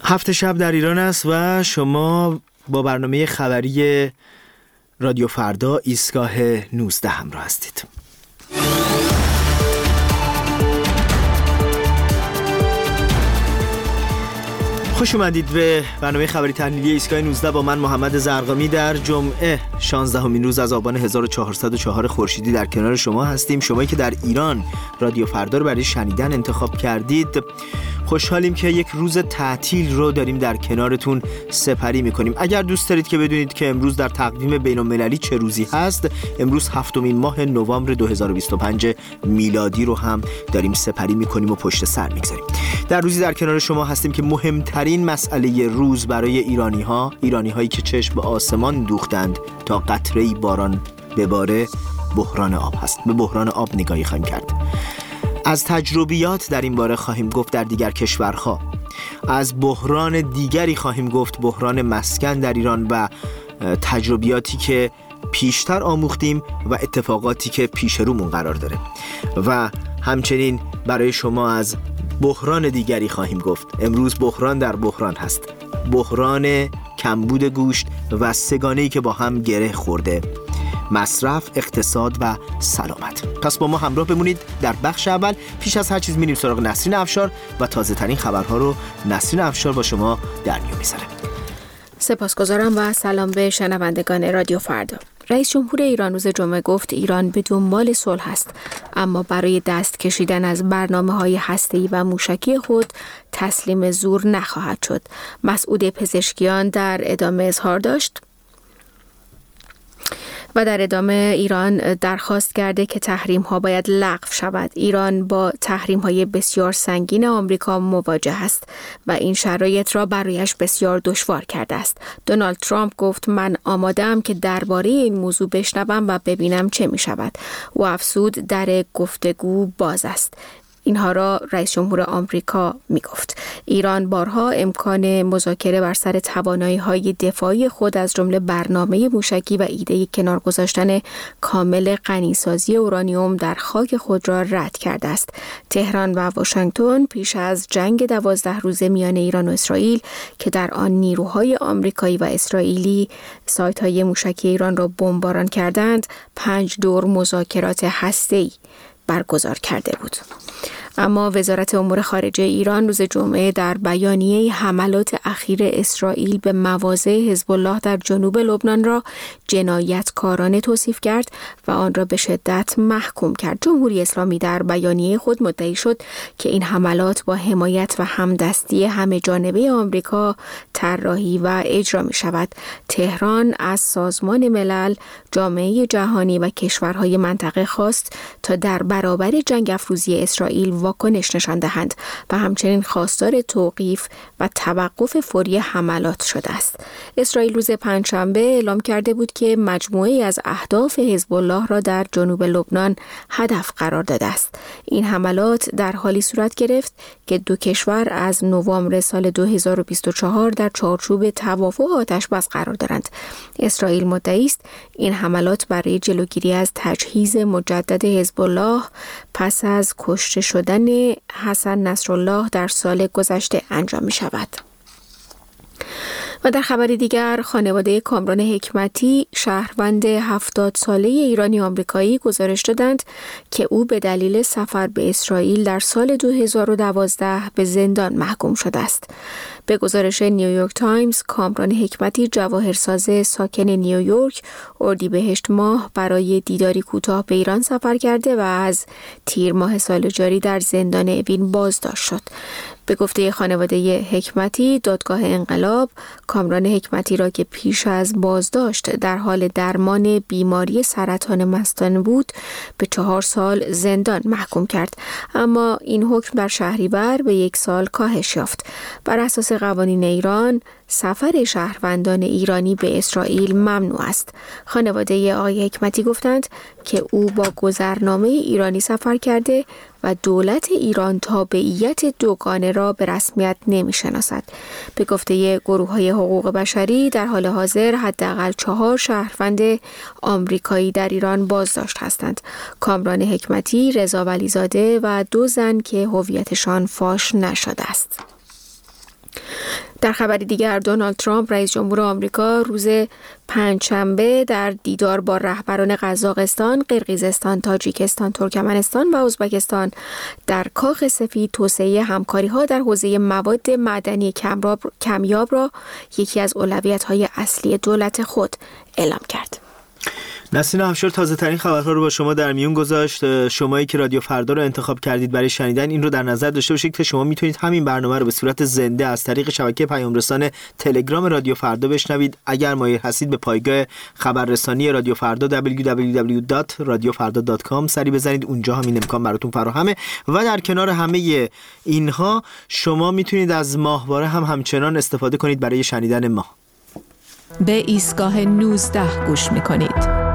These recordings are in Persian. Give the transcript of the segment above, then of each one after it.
هفت شب در ایران است و شما با برنامه خبری رادیو فردا ایستگاه 19 همراه هستید. خوش اومدید به برنامه خبری تحلیلی ایستگاه 19 با من محمد زرقامی. در جمعه 16مین روز از آبان 1404 خورشیدی در کنار شما هستیم. شمایی که در ایران رادیو فردا رو برای شنیدن انتخاب کردید، خوشحالیم که یک روز تعطیل رو داریم در کنارتون سپری میکنیم. اگر دوست دارید که بدونید که امروز در تقویم بین‌المللی چه روزی هست، امروز 7مین ماه نوامبر 2025 میلادی رو هم داریم سپری میکنیم و پشت سر میگذاریم. در روزی در کنار شما هستیم که مهمترین مسئله روز برای ایرانی‌هایی که چشم به آسمان دوختند تا قطره‌ای باران بباره، بحران آب هست. به بحران آب نگاهی خواهیم کرد. از تجربیات در این باره خواهیم گفت در دیگر کشورها. از بحران دیگری خواهیم گفت، بحران مسکن در ایران و تجربیاتی که پیشتر آموختیم و اتفاقاتی که پیش رومون قرار داره. و همچنین برای شما از بحران دیگری خواهیم گفت. امروز بحران در بحران هست. بحران کمبود گوشت و سگانه‌ای که با هم گره خورده: مصرف، اقتصاد و سلامت. پس با ما همراه بمونید. در بخش اول پیش از هر چیز میریم سراغ نسرین افشار و تازه ترین خبرها رو نسرین افشار با شما در میون میذاره. سپاسگزارم و سلام به شنوندگان رادیو فردا. رئیس جمهور ایران روز جمعه گفت ایران به دنبال صلح است، اما برای دست کشیدن از برنامه‌های هسته‌ای و موشکی خود تسلیم زور نخواهد شد. مسعود پزشکیان در ادامه اظهار داشت و در ادامه ایران درخواست کرده که تحریم‌ها باید لغو شود. ایران با تحریم‌های بسیار سنگین آمریکا مواجه است و این شرایط را برایش بسیار دشوار کرده است. دونالد ترامپ گفت من آماده‌ام که درباره این موضوع بشنوم و ببینم چه می‌شود. او افزود در گفتگو باز است. اینها را رئیس جمهور آمریکا می گفت. ایران بارها امکان مذاکره بر سر توانایی‌های دفاعی خود از جمله برنامه موشکی و ایده کنار گذاشتن کامل غنیسازی اورانیوم در خاک خود را رد کرده است. تهران و واشنگتن پیش از جنگ 12 روزه میان ایران و اسرائیل که در آن نیروهای آمریکایی و اسرائیلی سایت‌های موشکی ایران را بمباران کردند، 5 دور مذاکرات هسته‌ای برگزار کرده بود. اما وزارت امور خارجه ایران روز جمعه در بیانیه حملات اخیر اسرائیل به مواضع حزب الله در جنوب لبنان را جنایتکارانه توصیف کرد و آن را به شدت محکوم کرد. جمهوری اسلامی در بیانیه خود مدعی شد که این حملات با حمایت و همدستی همه جانبه آمریکا طراحی و اجرا می شود. تهران از سازمان ملل، جامعه جهانی و کشورهای منطقه خواست تا در برابر جنگ افروزی اسرائیل واکنش نشان دهند و همچنین خواستار توقیف و توقف فوری حملات شده است. اسرائیل روز پنجشنبه اعلام کرده بود که مجموعه‌ای از اهداف حزب الله را در جنوب لبنان هدف قرار داده است. این حملات در حالی صورت گرفت که دو کشور از نوامبر سال 2024 در چارچوب توافق آتش‌بس قرار دارند. اسرائیل مدعی است این حملات برای جلوگیری از تجهیز مجدد حزب الله پس از کشته شدن حسن نصرالله در سال گذشته انجام می شود. و در خبر دیگر، خانواده کامران حکمتی، شهروند 70 ساله ایرانی آمریکایی، گزارش دادند که او به دلیل سفر به اسرائیل در سال 2012 به زندان محکوم شده است. به گزارش نیویورک تایمز، کامران حکمتی، جواهرساز ساکن نیویورک، اردیبهشت ماه برای دیداری کوتاه به ایران سفر کرده و از تیر ماه سال جاری در زندان اوین بازداشت شد. به گفته خانواده حکمتی، دادگاه انقلاب کامران حکمتی را که پیش از بازداشت در حال درمان بیماری سرطان مثانه بود به 4 سال زندان محکوم کرد، اما این حکم در شهریور به 1 سال کاهش یافت. بر اساس قوانین ایران سفر شهروندان ایرانی به اسرائیل ممنوع است. خانواده آقای حکمتی گفتند که او با گذرنامه ایرانی سفر کرده و دولت ایران تابعیت دوگانه را به رسمیت نمی‌شناسد. به گفته گروه‌های حقوق بشری، در حال حاضر حداقل 4 شهروند آمریکایی در ایران بازداشت هستند: کامران حکمتی، رضا ولیزاده و 2 زن که هویتشان فاش نشده است. در خبری دیگر دونالد ترامپ رئیس جمهور آمریکا روز پنجشنبه در دیدار با رهبران قزاقستان، قرقیزستان، تاجیکستان، ترکمنستان و ازبکستان در کاخ سفید توسعه همکاری‌ها در حوزه مواد معدنی کمیاب را یکی از اولویت‌های اصلی دولت خود اعلام کرد. نسرین افشار تازه ترین خبرها رو با شما در میون گذاشت. شمایی که رادیو فردا رو انتخاب کردید برای شنیدن این رو در نظر داشته باشید که شما میتونید همین برنامه رو به صورت زنده از طریق شبکه پیام رسان تلگرام رادیو فردا بشنوید. اگر مایل هستید به پایگاه خبررسانی رادیو فردا www.radiofarda.com سری بزنید، اونجا هم این امکان براتون فراهمه. و در کنار همه اینها شما میتونید از ماهواره هم همچنان استفاده کنید برای شنیدن ما. به ایستگاه 19 گوش میکنید.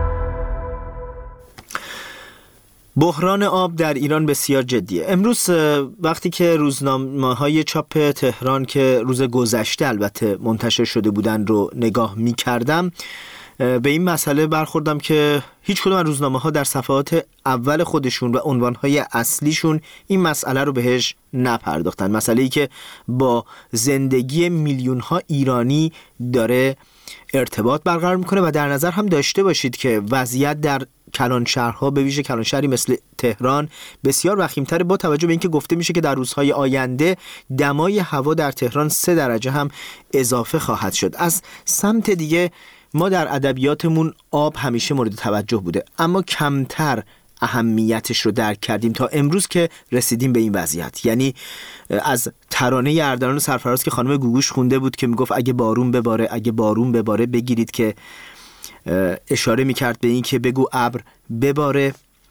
بحران آب در ایران بسیار جدیه. امروز وقتی که روزنامه‌های چاپ تهران که روز گذشته البته منتشر شده بودن رو نگاه می‌کردم، به این مسئله برخوردم که هیچ کدوم از روزنامه‌ها در صفحات اول خودشون و عنوان‌های اصلیشون این مسئله رو بهش نپرداختن. مسئله‌ای که با زندگی میلیون‌ها ایرانی داره ارتباط برقرار میکنه و در نظر هم داشته باشید که وضعیت در کلانشهرها به ویژه کلانشهری مثل تهران بسیار وخیم‌تر، با توجه به اینکه گفته میشه که در روزهای آینده دمای هوا در تهران 3 درجه هم اضافه خواهد شد. از سمت دیگه ما در ادبیاتمون آب همیشه مورد توجه بوده، اما کمتر اهمیتش رو درک کردیم تا امروز که رسیدیم به این وضعیت. یعنی از ترانه اردلان سرفراز که خانم گوگوش خونده بود که میگفت اگه بارون بباره، اگه بارون بباره، بگیرید که اشاره میکرد به این که بگو ابر بباره،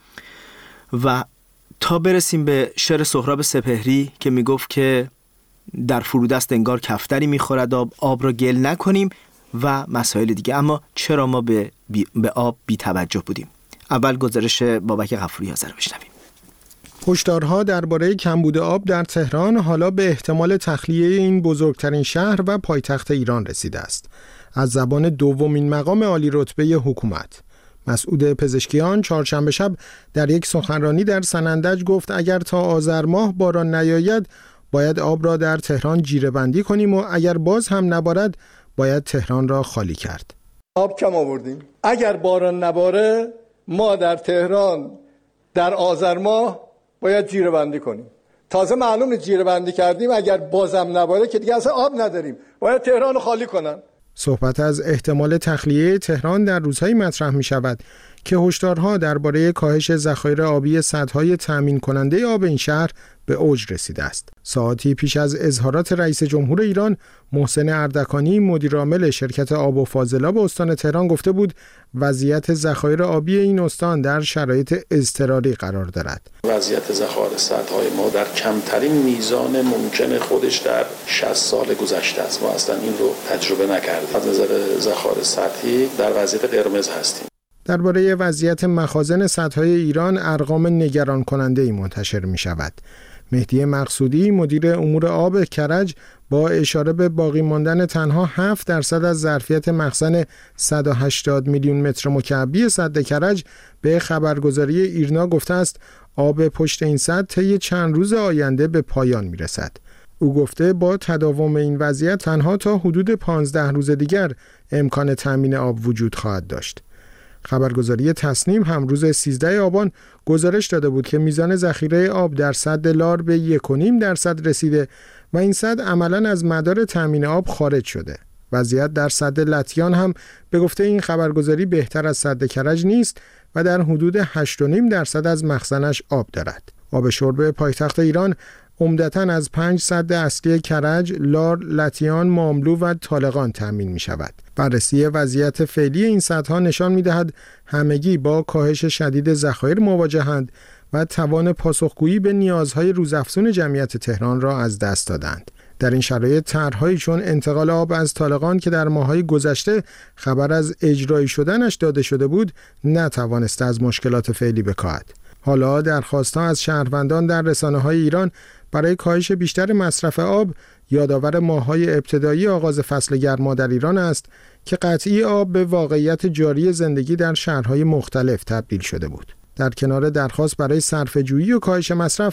و تا برسیم به شعر سهراب سپهری که میگفت که در فرودست انگار کفتری میخورد آب را گل نکنیم و مسائل دیگه. اما چرا ما به آب بی توجه بودیم؟ اول گزارش بابک غفوری حاضر بشنویم. هشدارها درباره کمبود آب در تهران حالا به احتمال تخلیه این بزرگترین شهر و پایتخت ایران رسیده است. از زبان دومین مقام عالی رتبه حکومت، مسعود پزشکیان، چهارشنبه شب در یک سخنرانی در سنندج گفت اگر تا آذر ماه باران نیاید باید آب را در تهران جیره بندی کنیم و اگر باز هم نبارد باید تهران را خالی کرد. آب کم آوردیم. اگر باران نباره ما در تهران در آذر ماه باید جیره بندی کنیم. تازه معلومه جیره بندی کردیم، اگر بازم نباره که دیگه اصلا آب نداریم، باید تهران رو خالی کنن. صحبت از احتمال تخلیه تهران در روزهایی مطرح می شود که هشدارها درباره کاهش ذخایر آبی سدهای تامین کننده آب این شهر به اوج رسیده است. ساعتی پیش از اظهارات رئیس جمهور ایران، محسن اردکانی، مدیرعامل شرکت آب و فاضلاب استان تهران گفته بود وضعیت ذخایر آبی این استان در شرایط اضطراری قرار دارد. وضعیت ذخایر سدهای ما در کمترین میزان ممکن خودش در 60 سال گذشته است. ما اصلا این رو تجربه نکردیم. از نظر ذخایر سدی در وضعیت قرمز هستیم. درباره وضعیت مخازن سدهای ایران ارقام نگران کننده‌ای منتشر می شود. مهدی مقصودی، مدیر امور آب کرج، با اشاره به باقی ماندن تنها 7% از ظرفیت مخزن 180 میلیون متر مکعبی سد کرج به خبرگزاری ایرنا گفته است آب پشت این سد طی چند روز آینده به پایان میرسد. او گفته با تداوم این وضعیت تنها تا حدود 15 روز دیگر امکان تامین آب وجود خواهد داشت. خبرگزاری تصنیم هم روز 13 آبان گزارش داده بود که میزان ذخیره آب در سد لار به 1.5% رسیده و این سد عملاً از مدار تامین آب خارج شده. وضعیت در سد لطیان هم به گفته این خبرگزاری بهتر از سد کرج نیست و در حدود 8.5% از مخزنش آب دارد. آب شرب پایتخت ایران عمدتاً از 5 سد اصلی کرج، لار، لطیان، ماملو و طالقان تامین می شود. بررسی وضعیت فعلی این سدها نشان می دهد همگی با کاهش شدید ذخایر مواجهند و توان پاسخگویی به نیازهای روزافزون جمعیت تهران را از دست دادند. در این شرایط طرح‌هایی چون انتقال آب از طالقان که در ماه‌های گذشته خبر از اجرایی شدنش داده شده بود، نتوانسته از مشکلات فعلی بکاهد. حالا درخواست‌ها از شهروندان در رسانه‌های ایران برای کاهش بیشتر مصرف آب یادآور ماه‌های ابتدایی آغاز فصل گرما در ایران است که قطعی آب به واقعیت جاری زندگی در شهرهای مختلف تبدیل شده بود. در کنار درخواست برای صرفه‌جویی و کاهش مصرف،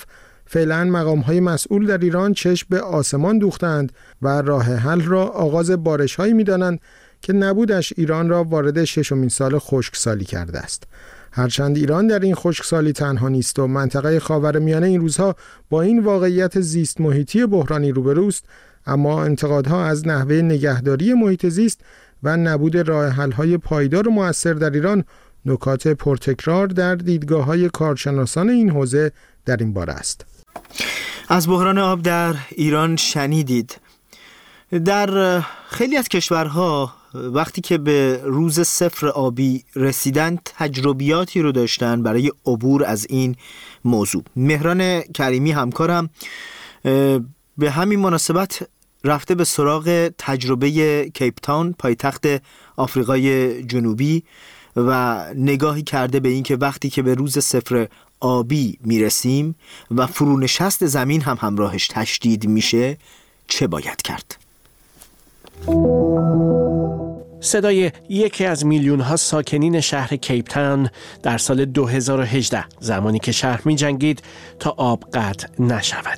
فعلا مقام‌های مسئول در ایران چشم به آسمان دوختند و راه حل را آغاز بارش‌هایی می‌دانند که نبودش ایران را وارد 6مین سال خشکسالی کرده است. هرچند ایران در این خشکسالی تنها نیست و منطقه خاورمیانه این روزها با این واقعیت زیست محیطی بحرانی روبروست، اما انتقادها از نحوه نگهداری محیط زیست و نبود راه حل‌های پایدار و مؤثر در ایران نکات پرتکرار در دیدگاه‌های کارشناسان این حوزه در این باره است. از بحران آب در ایران شنیدید. در خیلی از کشورها وقتی که به روز صفر آبی رسیدن تجربیاتی رو داشتن برای عبور از این موضوع. مهران کریمی همکارم به همین مناسبت رفته به سراغ تجربه کیپ تاون پایتخت آفریقای جنوبی و نگاهی کرده به این که وقتی که به روز صفر آبی میرسیم و فرونشست زمین هم همراهش تشدید میشه چه باید کرد؟ صدای یکی از میلیون‌ها ساکنین شهر کیپ تاون در سال 2018 زمانی که شهر می‌جنگید تا آب قطع نشود.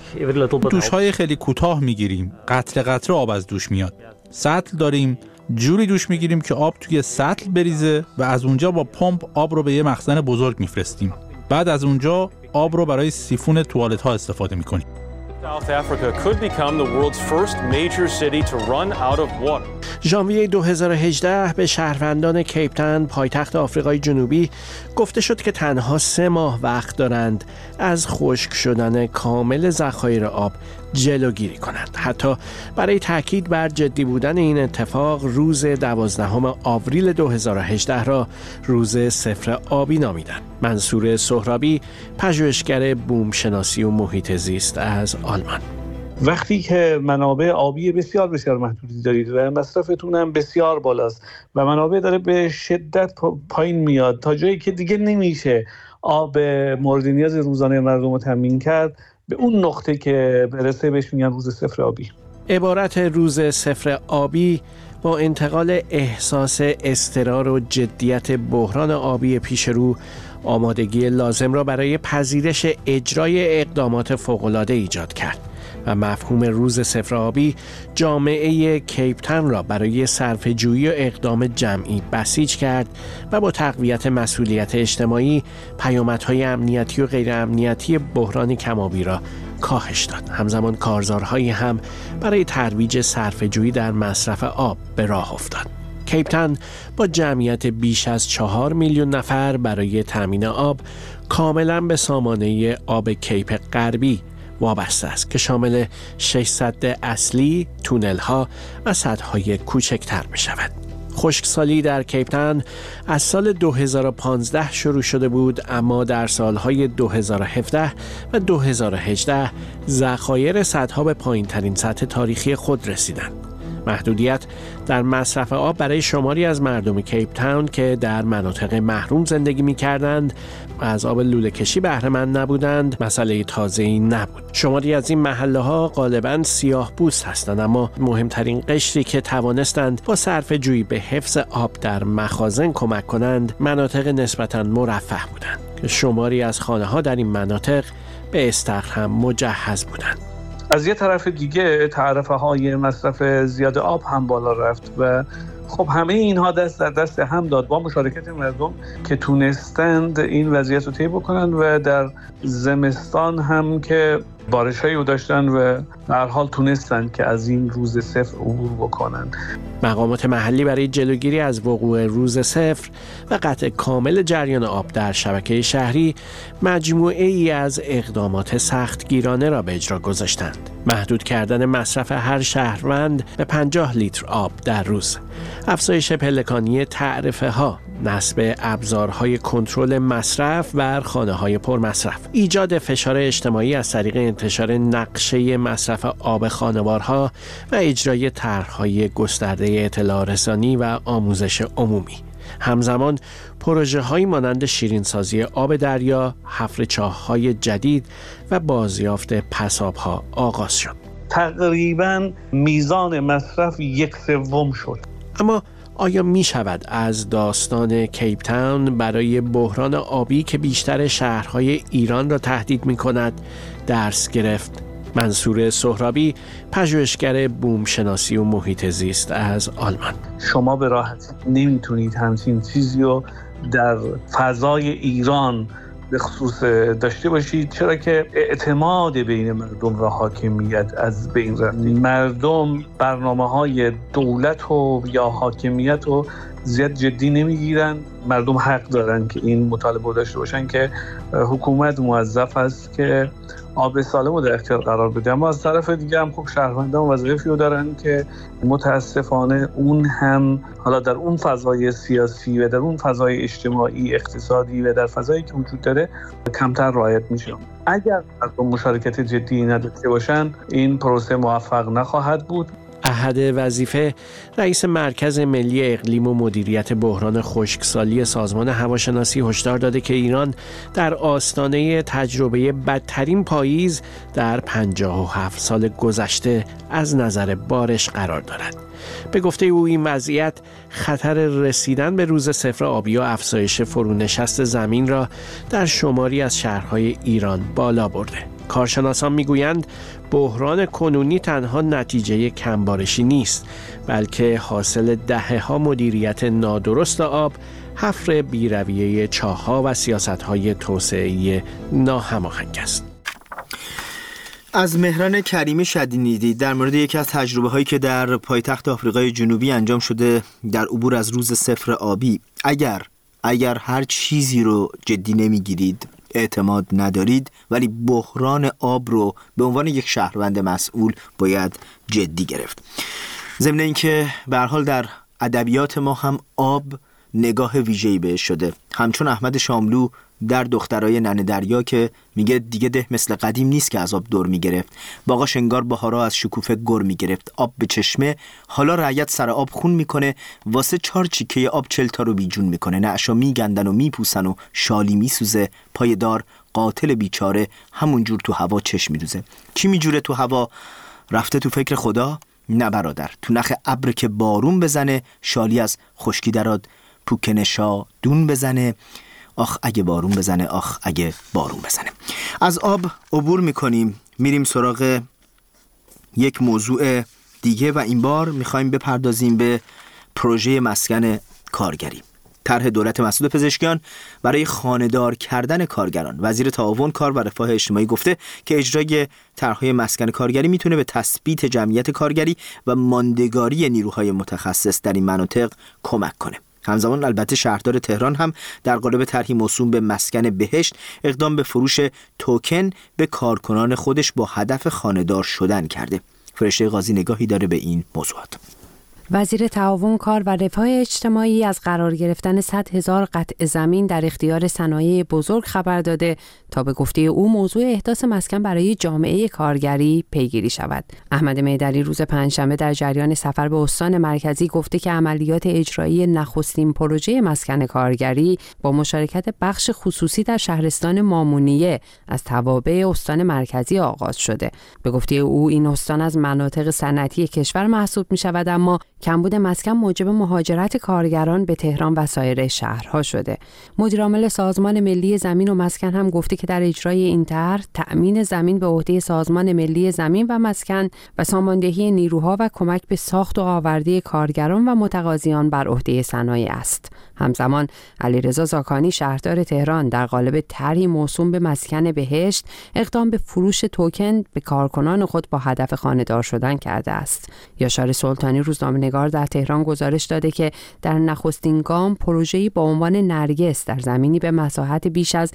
دوش‌های خیلی کوتاه می‌گیریم. قطره قطره آب از دوش میاد. سطل داریم. جوری دوش می‌گیریم که آب توی سطل بریزه و از اونجا با پمپ آب رو به یه مخزن بزرگ می‌فرستیم. بعد از اونجا آب رو برای سیفون توالت‌ها استفاده می‌کنیم. South Africa could become the world's first major city to run out of water. ژانویه 2018 به شهروندان کیپ تاون پایتخت آفریقای جنوبی گفته شد که تنها 3 ماه وقت دارند از خشک شدن کامل ذخایر آب جلوگیری کنند. حتی برای تاکید بر جدی بودن این اتفاق روز 12 آوریل 2018 را روز صفر آبی نامیدند. منصور سهرابی پژوهشگر بوم شناسی و محیط زیست از آلمان: وقتی که منابع آبی بسیار بسیار محدودی دارید و مصرفتون هم بسیار بالاست و منابع داره به شدت پایین میاد تا جایی که دیگه نمیشه آب مورد نیاز روزانه مردم رو تامین کرد، به اون نقطه که برسه بهش میگن روز صفر آبی. عبارت روز صفر آبی با انتقال احساس اضطرار و جدیت بحران آبی پیش رو آمادگی لازم را برای پذیرش اجرای اقدامات فوق‌العاده ایجاد کرد و مفهوم روز صفر آبی جامعه کیپ تاون را برای صرفه‌جویی و اقدام جمعی بسیج کرد و با تقویت مسئولیت اجتماعی پیامدهای امنیتی و غیر امنیتی بحران کم‌آبی را کاهش داد. همزمان کارزارهایی هم برای ترویج صرفه‌جویی در مصرف آب به راه افتاد. کیپ تاون با جمعیت بیش از 4 میلیون نفر برای تامین آب کاملاً به سامانه آب کیپ غربی وابسته است که شامل 6 سد اصلی، تونل‌ها و سدهای کوچکتر می شود. خشکسالی در کیپ تاون از سال 2015 شروع شده بود، اما در سالهای 2017 و 2018 ذخایر سدها به پایین‌ترین سطح تاریخی خود رسیدند. محدودیت در مصرف آب برای شماری از مردم کیپ تاون که در مناطق محروم زندگی می‌کردند و از آب لوله کشی بهره مند نبودند مسئله تازه‌ای نبود. شماری از این محله‌ها غالباً سیاه‌پوست هستند، اما مهمترین قشری که توانستند با صرفه‌جویی به حفظ آب در مخازن کمک کنند مناطق نسبتاً مرفه بودند که شماری از خانه‌ها در این مناطق به استخر هم مجهز بودند. از یه طرف دیگه تعرفه های مصرف زیاد آب هم بالا رفت و خب همه اینها دست در دست هم داد با مشارکت مردم که تونستند این وضعیت رو طی بکنن و در زمستان هم که بارش‌هایی رو داشتن و در حال تونستند که از این روز صفر عبور بکنن. مقامات محلی برای جلوگیری از وقوع روز صفر و قطع کامل جریان آب در شبکه شهری مجموعه ای از اقدامات سختگیرانه را به اجرا گذاشتند. محدود کردن مصرف هر شهروند به 50 لیتر آب در روز، افزایش پلکانی تعرفه ها، نصب ابزارهای کنترل مصرف بر خانه‌های پرمصرف، ایجاد فشار اجتماعی از طریق انتشار نقشه مصرف آب خانوارها و اجرای طرح‌های گسترده اطلاع رسانی و آموزش عمومی. همزمان پروژه‌هایی مانند شیرینسازی آب دریا، حفر چاه‌های جدید و بازیافت پساب‌ها آغاز شد. تقریباً میزان مصرف 1/3 شد. اما آیا می شود از داستان کیپ تاون برای بحران آبی که بیشتر شهرهای ایران را تهدید می کند درس گرفت. منصور سهرابی، پژوهشگر بومشناسی و محیط زیست از آلمان: شما به راحتی نمیتونید همچین چیزی رو در فضای ایران به خصوص داشته باشید، چرا که اعتماد بین مردم و حاکمیت از بین رفت. مردم برنامه‌های دولت و یا حاکمیت رو زیاد جدی نمیگیرن. مردم حق دارن که این مطالبه داشته باشن که حکومت موظف است که آب سالم رو در اختیار قرار بده. اما از طرف دیگه هم خب شهروندان وظایفی رو دارن که متاسفانه اون هم حالا در اون فضای سیاسی و در اون فضای اجتماعی اقتصادی و در فضایی که وجود داره کمتر رعایت میشه. اگر مردم مشارکت جدی نداشته باشن این پروسه موفق نخواهد بود. احد وظیفه، رئیس مرکز ملی اقلیم و مدیریت بحران خشکسالی سازمان هواشناسی، هشدار داده که ایران در آستانه تجربه بدترین پاییز در 57 سال گذشته از نظر بارش قرار دارد. به گفته او این وضعیت خطر رسیدن به روز صفر آبی و افزایش فرونشست زمین را در شماری از شهرهای ایران بالا برده. کارشناسان میگویند بحران کنونی تنها نتیجه کمبارشی نیست، بلکه حاصل دهه‌ها مدیریت نادرست آب، حفر بی‌رویه چاه‌ها و سیاست‌های توسعه‌ای ناهماهنگ است. از مهران کریمی شنیدید در مورد یکی از تجربه‌هایی که در پایتخت آفریقای جنوبی انجام شده در عبور از روز صفر آبی. اگر هر چیزی رو جدی نمیگیرید، اعتماد ندارید، ولی بحران آب رو به عنوان یک شهروند مسئول باید جدی گرفت. ضمن اینکه به هر حال در ادبیات ما هم آب نگاه ویژه‌ای بهش شده. همچون احمد شاملو در دخترای ننه دریا که میگه دیگه ده مثل قدیم نیست که از آب دور میگرفت، باقاش انگار بهارا از شکوفه گر میگرفت، آب به چشمه، حالا رعیت سر آب خون میکنه، واسه 4 چیکه آب 40 تا رو بیجون میکنه، نعشا میگندن و میپوسن و شالی میسوزه، پای دار قاتل بیچاره همونجور تو هوا چشم میدوزه. کی میجوره تو هوا؟ رفته تو فکر خدا؟ نه برادر، تو نخ ابر که بارون بزنه، شالی از خشکی دراد، پوکنشا دون بزنه، آخ اگه بارون بزنه، آخ اگه بارون بزنه. از آب عبور میکنیم، میریم سراغ یک موضوع دیگه و این بار میخوایم بپردازیم به پروژه مسکن کارگری. طرح دولت مسعود پزشکیان برای خانه‌دار کردن کارگران. وزیر تعاون، کار و رفاه اجتماعی گفته که اجرای طرح‌های مسکن کارگری میتونه به تثبیت جمعیت کارگری و ماندگاری نیروهای متخصص در این مناطق کمک کنه. همزمان البته شهردار تهران هم در قالب طرحی موسوم به مسکن بهشت اقدام به فروش توکن به کارکنان خودش با هدف خانه‌دار شدن کرده. فرشته قاضی نگاهی داره به این موضوعات. وزیر تعاون، کار و رفاه اجتماعی از قرار گرفتن 100,000 قطع زمین در اختیار صنایع بزرگ خبر داده تا به گفته او موضوع احداث مسکن برای جامعه کارگری پیگیری شود. احمد میدری روز پنجشنبه در جریان سفر به استان مرکزی گفته که عملیات اجرایی نخستین پروژه مسکن کارگری با مشارکت بخش خصوصی در شهرستان مامونیه از توابع استان مرکزی آغاز شده. به گفته او این استان از مناطق صنعتی کشور محسوب می شود، اما کمبود مسکن موجب مهاجرت کارگران به تهران و سایر شهرها شده. مدیرعامل سازمان ملی زمین و مسکن هم گفته که در اجرای این طرح تأمین زمین به عهده سازمان ملی زمین و مسکن و ساماندهی نیروها و کمک به ساخت و آورده کارگران و متقاضیان بر عهده صنایع است. همزمان علیرضا زاکانی، شهردار تهران، در قالب طرحی موسوم به مسکن بهشت اقدام به فروش توکن به کارکنان خود با هدف خانه‌دار شدن کرده است. یاشار سلطانی، روزنامه‌نگار در تهران، گزارش داده که در نخستین گام پروژه‌ای با عنوان نرگس در زمینی به مساحت بیش از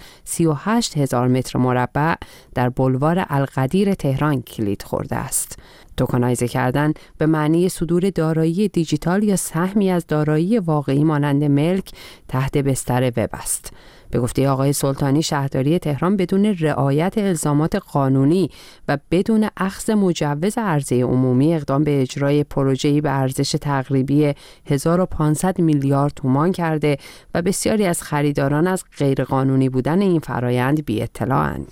38,000 متر مربع در بلوار القدیر تهران کلید خورده است. توکنایزه کردن به معنی صدور دارایی دیجیتال یا سهمی از دارایی واقعی مانند ملک تحت بستر وب است. به گفته آقای سلطانی، شهرداری تهران بدون رعایت الزامات قانونی و بدون اخذ مجوز عرضه عمومی اقدام به اجرای پروژه‌ای به ارزش تقریبی 1500 میلیارد تومان کرده و بسیاری از خریداران از غیرقانونی بودن این فرایند بی اطلاعند.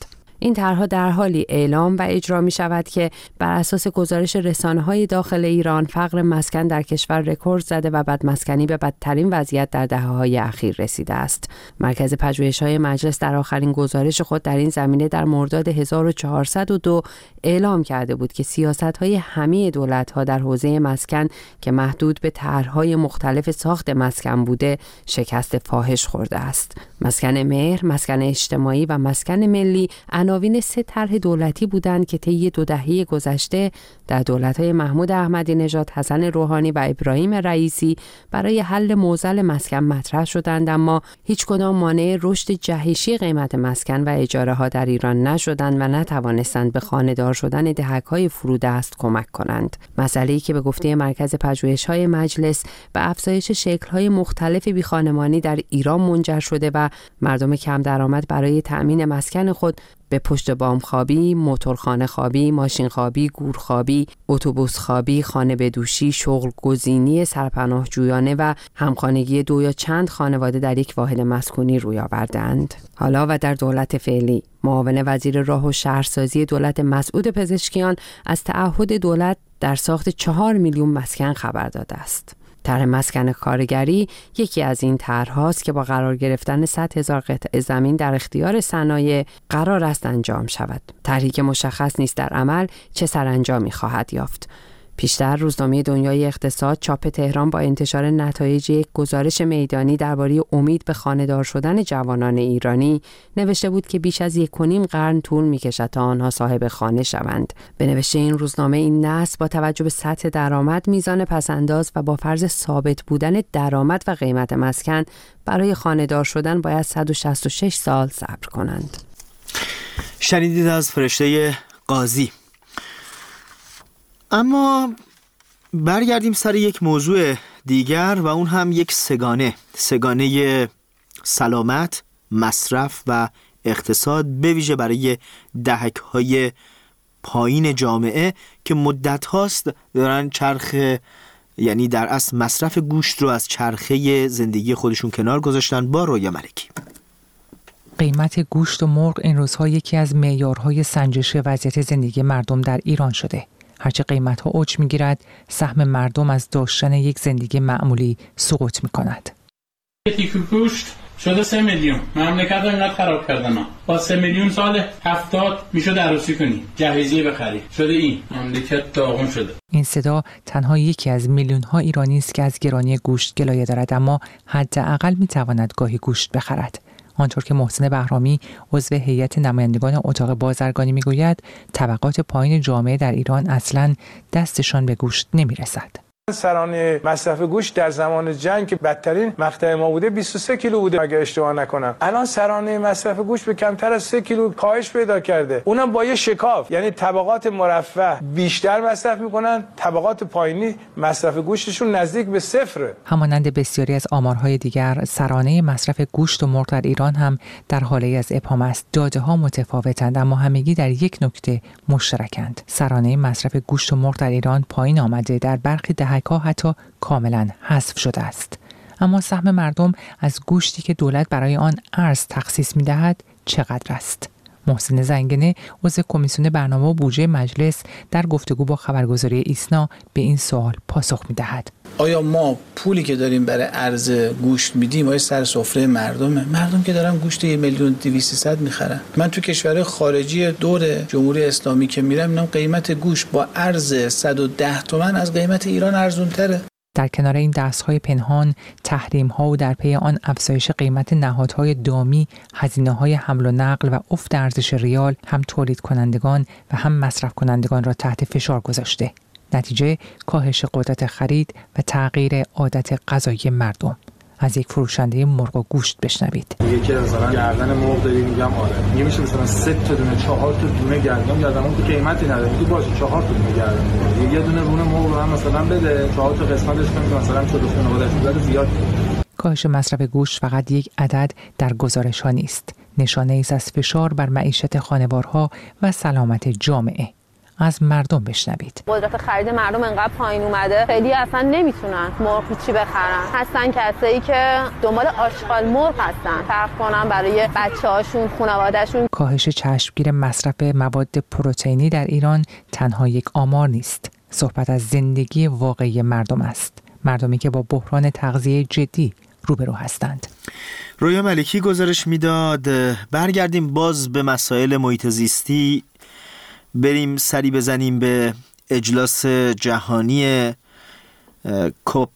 این طرح‌ها در حالی اعلام و اجرا می‌شود که بر اساس گزارش رسانه‌های داخل ایران فقر مسکن در کشور رکورد زده و بدمسکنی به بدترین وضعیت در دهه‌های اخیر رسیده است. مرکز پژوهش‌های مجلس در آخرین گزارش خود در این زمینه در مرداد 1402 اعلام کرده بود که سیاست‌های همه دولت‌ها در حوزه مسکن که محدود به طرح‌های مختلف ساخت مسکن بوده شکست فاحش خورده است. مسکن مهر، مسکن اجتماعی و مسکن ملی عناوین 3 طرح دولتی بودند که طی 2 دهه گذشته در دولت‌های محمود احمدی نژاد، حسن روحانی و ابراهیم رئیسی برای حل معضل مسکن مطرح شدند، اما هیچ کدام مانع رشد جهشی قیمت مسکن و اجاره‌ها در ایران نشدند و نتوانستند به خانه‌دار شدن دهک‌های فرودست کمک کنند. مسئله‌ای که به گفته مرکز پژوهش‌های مجلس به افزایش شکل‌های مختلف بیخانمانی در ایران منجر شده و مردم کم درآمد برای تأمین مسکن خود به پشت بام خوابی، موتورخانه خوابی، ماشین خوابی، گور خوابی، اتوبوس خوابی، خانه بدوشی، شغل گزینی سرپناهجویانه و همخانگی 2 یا چند خانواده در یک واحد مسکونی روی آوردند. حالا و در دولت فعلی، معاون وزیر راه و شهرسازی دولت مسعود پزشکیان از تعهد دولت در ساخت 4 میلیون مسکن خبر داده است. طرح مسکن کارگری یکی از این طرح‌هاست که با قرار گرفتن 100,000 قطعه زمین در اختیار صنایع قرار است انجام شود. طرحی که مشخص نیست در عمل چه سرانجامی خواهد یافت. پیشتر روزنامه دنیای اقتصاد چاپ تهران با انتشار نتایج یک گزارش میدانی درباره امید به خانه‌دار شدن جوانان ایرانی نوشته بود که بیش از 1.5 قرن طول می‌کشد تا آنها صاحب خانه شوند. به نوشته این روزنامه، این نسل با توجه به سطح درآمد، میزان پس‌انداز و با فرض ثابت بودن درآمد و قیمت مسکن برای خانه‌دار شدن باید 166 سال صبر کنند. شنیدید از فرشته قاضی. اما برگردیم سر یک موضوع دیگر و اون هم یک سگانه سلامت، مصرف و اقتصاد، به ویژه برای دهک‌های پایین جامعه که مدت هاست دارن یعنی در اصل مصرف گوشت رو از چرخه زندگی خودشون کنار گذاشتن. با رویا ملکی. قیمت گوشت و مرغ این روزها یکی از معیارهای سنجش وضعیت زندگی مردم در ایران شده. هرچه قیمت‌ها اوج می‌گیرد، سهم مردم از داشتن یک زندگی معمولی سقوط می‌کند. کیلو گوشت شده 3 میلیون. مملکت رو اینقدر خراب کردن. با 3 میلیون سال 70 میشد عروسی کنی، جهیزیه بخری. شده این مملکت داغون شده. این صدا تنها یکی از میلیون‌ها ایرانی است که از گرانی گوشت گلایه دارد، اما حداقل می‌تواند گاهی گوشت بخرد. آنطور که محسن بهرامی عضو هیئت نمایندگان اتاق بازرگانی میگوید، طبقات پایین جامعه در ایران اصلاً دستشان به گوشت نمیرسد. سرانه مصرف گوشت در زمان جنگ که بدترین مقطع ما بوده 23 کیلو بوده اگه اشتباه نکنم. الان سرانه مصرف گوشت به کمتر از 3 کیلو کاهش پیدا کرده. اونم با یه شکاف، یعنی طبقات مرفه بیشتر مصرف میکنن، طبقات پایینی مصرف گوشتشون نزدیک به صفره. همانند بسیاری از آمارهای دیگر، سرانه مصرف گوشت و مرغ در ایران هم در حاله از ابهام است. داده‌ها متفاوتند اما همگی در یک نکته مشترکند. سرانه مصرف گوشت و مرغ در ایران پایین آمده، در برخی دهه‌ها حتی کاملا حذف شده است. اما سهم مردم از گوشتی که دولت برای آن ارز تخصیص می‌دهد چقدر است؟ محسن زنگنه عضو کمیسیون برنامه و بودجه مجلس در گفتگو با خبرگزاری ایسنا به این سوال پاسخ می‌دهد. آیا ما پولی که داریم برای ارز گوشت میدیم آیا سر سفره مردم که دارن گوشت 1,200,000 میخرن؟ من تو کشورهای خارجی دور جمهوری اسلامی که میرم اینم قیمت گوشت با ارز 110 تومان از قیمت ایران ارزان‌تره. در کنار این دست‌های پنهان، تحریم‌ها و در پی آن افزایش قیمت نهادهای دامی، هزینه‌های حمل و نقل و افت ارزش ریال هم تولید کنندگان و هم مصرف کنندگان را تحت فشار گذاشته. نتیجه کاهش قدرت خرید و تغییر عادت غذایی مردم. از یک فروشنده مرغ و گوشت بشنوید. یکی مثلا گردن مرغ داری میگم آره. میشه مثلا 3 تا دونه 4 تا دونه گردن اون که قیمتی نداره. میگه باشه 4 تا دونه گردن. یه دونه رون مرغ رو هم مثلا بده 4 تا قسمتش کنید مثلا 40 خانواده‌اش زیاد. کاهش مصرف گوشت فقط یک عدد در گزارش‌ها نیست. نشانه ای از فشار بر معیشت خانوارها و سلامت جامعه. از مردم بشنوید. قدرت خرید مردم انقدر پایین اومده خیلی اصلا نمیتونن مرغ پیچی بخرن. هستن کسایی که دنبال آشغال مرغ هستن، صرف کنن برای بچه‌هاشون، خانواده‌شون. کاهش چشمگیر مصرف مواد پروتئینی در ایران تنها یک آمار نیست. صحبت از زندگی واقعی مردم است. مردمی که با بحران تغذیه جدی روبرو هستند. رویا ملکی گزارش میداد. برگردیم باز به مسائل محیط زیستی، بریم سری بزنیم به اجلاس جهانی کوپ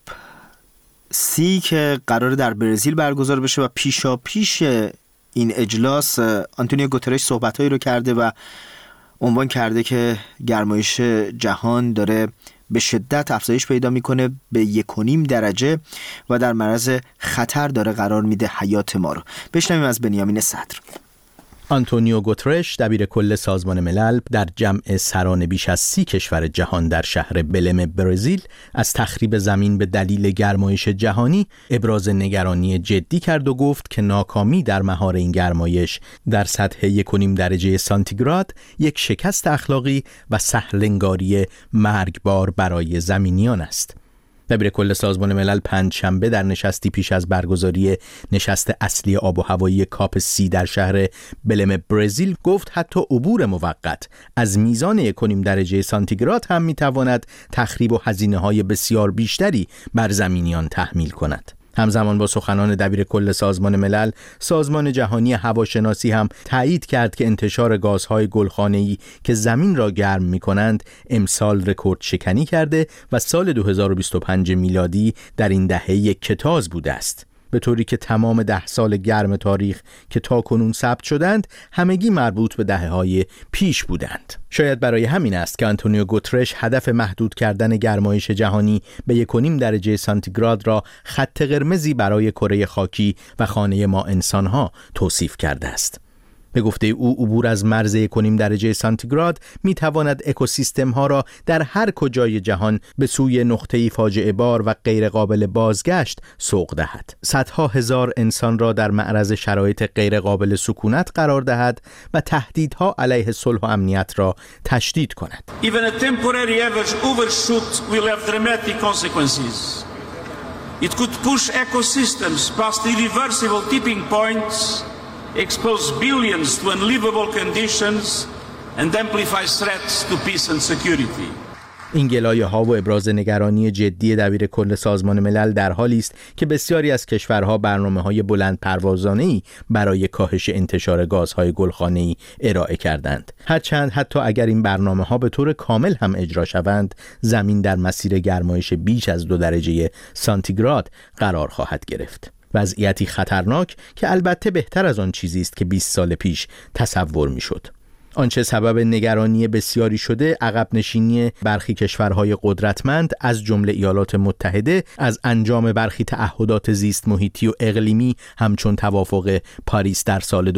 30 که قراره در برزیل برگزار بشه و پیش این اجلاس آنتونیو گوترش صحبتایی رو کرده و عنوان کرده که گرمایش جهان داره به شدت افزایش پیدا میکنه به 1.5 درجه و در معرض خطر داره قرار میده حیات ما رو. بشنویم از بنیامین صدر. آنتونیو گوترش دبیر کل سازمان ملل در جمع سران بیش از 30 کشور جهان در شهر بلم برزیل از تخریب زمین به دلیل گرمایش جهانی ابراز نگرانی جدی کرد و گفت که ناکامی در مهار این گرمایش در سطح 1.5 درجه سانتیگراد یک شکست اخلاقی و سهلنگاری مرگبار برای زمینیان است. دبیر کل سازمان ملل پنجشنبه در نشستی پیش از برگزاری نشست اصلی آب و هوایی کاپ 30 در شهر بلم برزیل گفت حتی عبور موقت از میزان 1.5 درجه سانتیگراد هم میتواند تخریب و هزینه‌های بسیار بیشتری بر زمینیان تحمیل کند. همزمان با سخنان دبیر کل سازمان ملل، سازمان جهانی هواشناسی هم تایید کرد که انتشار گازهای گلخانه‌ای که زمین را گرم می‌کنند امسال رکورد شکنی کرده و سال 2025 میلادی در این دهه یک کتاز بوده است، به طوری که تمام 10 سال گرم تاریخ که تاکنون ثبت شدند همگی مربوط به دهه‌های پیش بودند. شاید برای همین است که آنتونیو گوترش هدف محدود کردن گرمایش جهانی به 1.5 درجه سانتیگراد را خط قرمزی برای کره خاکی و خانه ما انسان‌ها توصیف کرده است. به گفته او عبور از مرز 1.5 درجه سانتیگراد می تواند اکوسیستم ها را در هر کجای جهان به سوی نقطه‌ای فاجعه بار و غیر قابل بازگشت سوق دهد. صدها هزار انسان را در معرض شرایط غیر قابل سکونت قرار دهد و تهدیدها علیه صلح و امنیت را تشدید کند. Even a temporary overshoot will have dramatic consequences. It could push ecosystems past irreversible tipping points, expose billions to unlivable conditions and amplify threats to peace and security. این گلایه‌ها و ابراز نگرانی جدی دبیر کل سازمان ملل در حالی است که بسیاری از کشورها برنامه‌های بلند پروازانه‌ای برای کاهش انتشار گازهای گلخانه‌ای ارائه کردند. هرچند حتی اگر این برنامه‌ها به طور کامل هم اجرا شوند، زمین در مسیر گرمایش بیش از 2 درجه سانتیگراد قرار خواهد گرفت. وضعیتی خطرناک که البته بهتر از آن چیزی است که 20 سال پیش تصور می‌شد. آنچه سبب نگرانی بسیاری شده عقب نشینی برخی کشورهای قدرتمند از جمله ایالات متحده از انجام برخی تعهدات زیست محیطی و اقلیمی همچون توافق پاریس در سال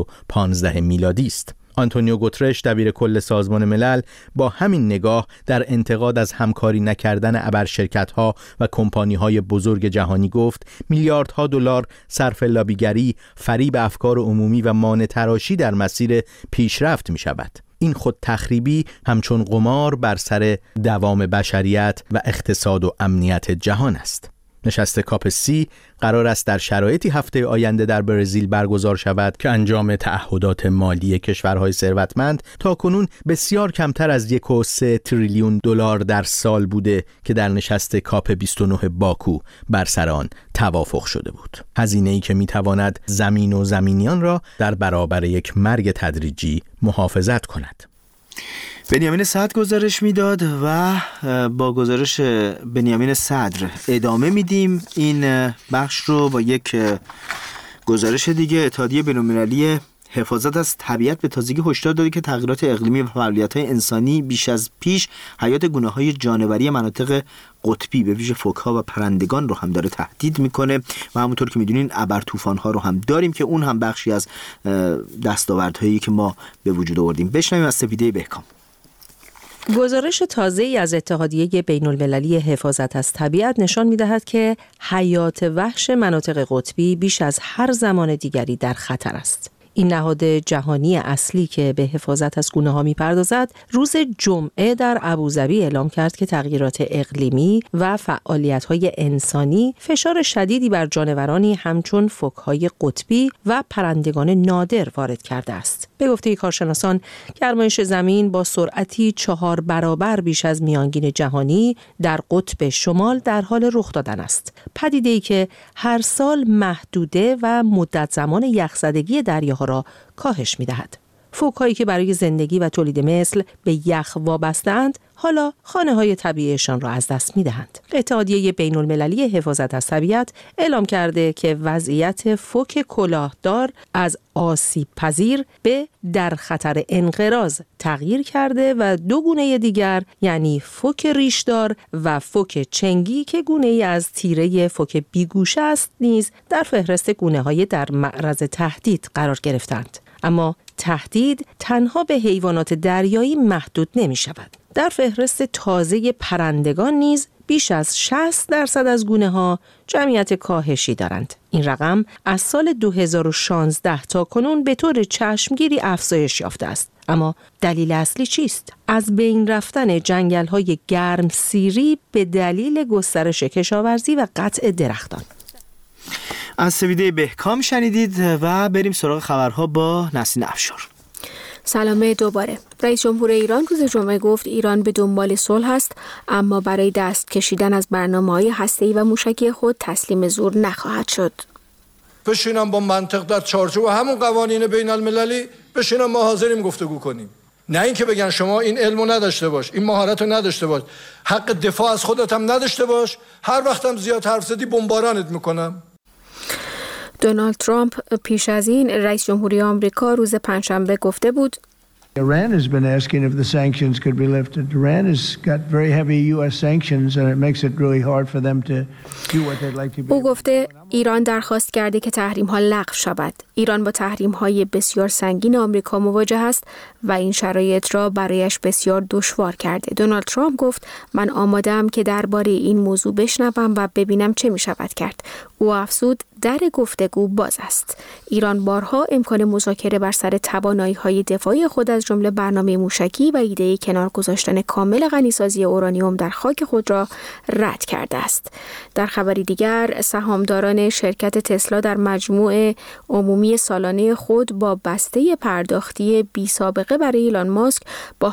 2015 میلادی است. آنتونیو گوترش دبیر کل سازمان ملل با همین نگاه در انتقاد از همکاری نکردن ابرشرکت‌ها و کمپانی‌های بزرگ جهانی گفت میلیاردها دلار صرف لابیگری، فریب افکار عمومی و مانع تراشی در مسیر پیشرفت می‌شود. این خود تخریبی همچون قمار بر سر دوام بشریت و اقتصاد و امنیت جهان است. نشست کاپ 30 قرار است در شرایطی هفته آینده در برزیل برگزار شود که انجام تعهدات مالی کشورهای ثروتمند تاکنون بسیار کمتر از 1.3 تریلیون دلار در سال بوده که در نشست کاپ 29 باکو بر سر آن توافق شده بود. هزینه‌ای که می‌تواند زمین و زمینیان را در برابر یک مرگ تدریجی محافظت کند. بنیامین صدر گزارش میداد و با گزارش بنیامین صدر ادامه میدیم این بخش رو با یک گزارش دیگه. اتحادیه بین‌المللی حفاظت از طبیعت به تازگی هشدار داده که تغییرات اقلیمی و فعالیت‌های انسانی بیش از پیش حیات گونه‌های جانوری مناطق قطبی به ویژه فوک‌ها و پرندگان رو هم داره تهدید میکنه و همونطور که میدونین ابر طوفان‌ها رو هم داریم که اون هم بخشی از دستاوردهایی که ما به وجود آوردیم. بشنویم از سپیده بهکام. گزارش تازه‌ای از اتحادیه بین‌المللی حفاظت از طبیعت نشان می‌دهد که حیات وحش مناطق قطبی بیش از هر زمان دیگری در خطر است. این نهاد جهانی اصلی که به حفاظت از گونه‌ها می‌پردازد روز جمعه در ابوظبی اعلام کرد که تغییرات اقلیمی و فعالیت‌های انسانی فشار شدیدی بر جانورانی همچون فوک‌های قطبی و پرندگان نادر وارد کرده است. به گفته کارشناسان، گرمایش زمین با سرعتی 4 برابر بیش از میانگین جهانی در قطب شمال در حال رخ دادن است. پدیده‌ای که هر سال محدوده و مدت زمان یخزدگی دریاها را کاهش می‌دهد. فوک‌هایی که برای زندگی و تولید مثل به یخ وابسته‌اند، حالا خانه‌های طبیعیشان را از دست می‌دهند. اتحادیه بین‌المللی حفاظت از طبیعت اعلام کرده که وضعیت فوک کلاهدار از آسیب پذیر به در خطر انقراض تغییر کرده و 2 گونه دیگر، یعنی فوک ریشدار و فوک چنگی که گونه‌ای از تیره فوک بیگوشه است، نیز در فهرست گونه‌های در معرض تهدید قرار گرفتند. اما تهدید تنها به حیوانات دریایی محدود نمی شود. در فهرست تازه پرندگان نیز بیش از 60% از گونه‌ها جمعیت کاهشی دارند. این رقم از سال 2016 تا کنون به طور چشمگیری افزایش یافته است. اما دلیل اصلی چیست؟ از بین رفتن جنگل‌های گرمسیری به دلیل گسترش کشاورزی و قطع درختان. از سویده بهکام شنیدید و بریم سراغ خبرها با نسرین افشار. سلام دوباره. رئیس جمهور ایران روز جمعه گفت ایران به دنبال صلح است، اما برای دست کشیدن از برنامه‌های هسته‌ای و موشکی خود تسلیم زور نخواهد شد. بشینم با منطق در چارچوب همون قوانین بین المللی بشینم ما حاضریم گفتگو کنیم. نه اینکه بگن شما این علمو نداشته باش، این مهارتو نداشته باش، حق دفاع از خودت هم نداشته باش، هر وقتم زیاد حرف زدی بمبارانت میکنم. دونالد ترامپ پیش از این رئیس جمهوری آمریکا روز پنجشنبه گفته بود Iran has been asking if the sanctions could be lifted. Iran has got very heavy US sanctions and it makes it really hard for them to do what they'd like to be. او گفته ایران درخواست کرده که تحریم‌ها لغو شود. ایران با تحریم‌های بسیار سنگین آمریکا مواجه است و این شرایط را برایش بسیار دشوار کرده. دونالد ترامپ گفت من آماده‌ام که درباره این موضوع بشنوم و ببینم چه می‌شود کرد. او افزود در گفتگو باز است. ایران بارها امکان مذاکره بر سر توانایی‌های دفاعی خود از جمله برنامه موشکی و ایده کنار گذاشتن کامل غنیسازی اورانیوم در خاک خود را رد کرده است. در خبری دیگر، سهامداران شرکت تسلا در مجموع عمومی سالانه خود با بسته پرداختی بی سابقه برای ایلان ماسک با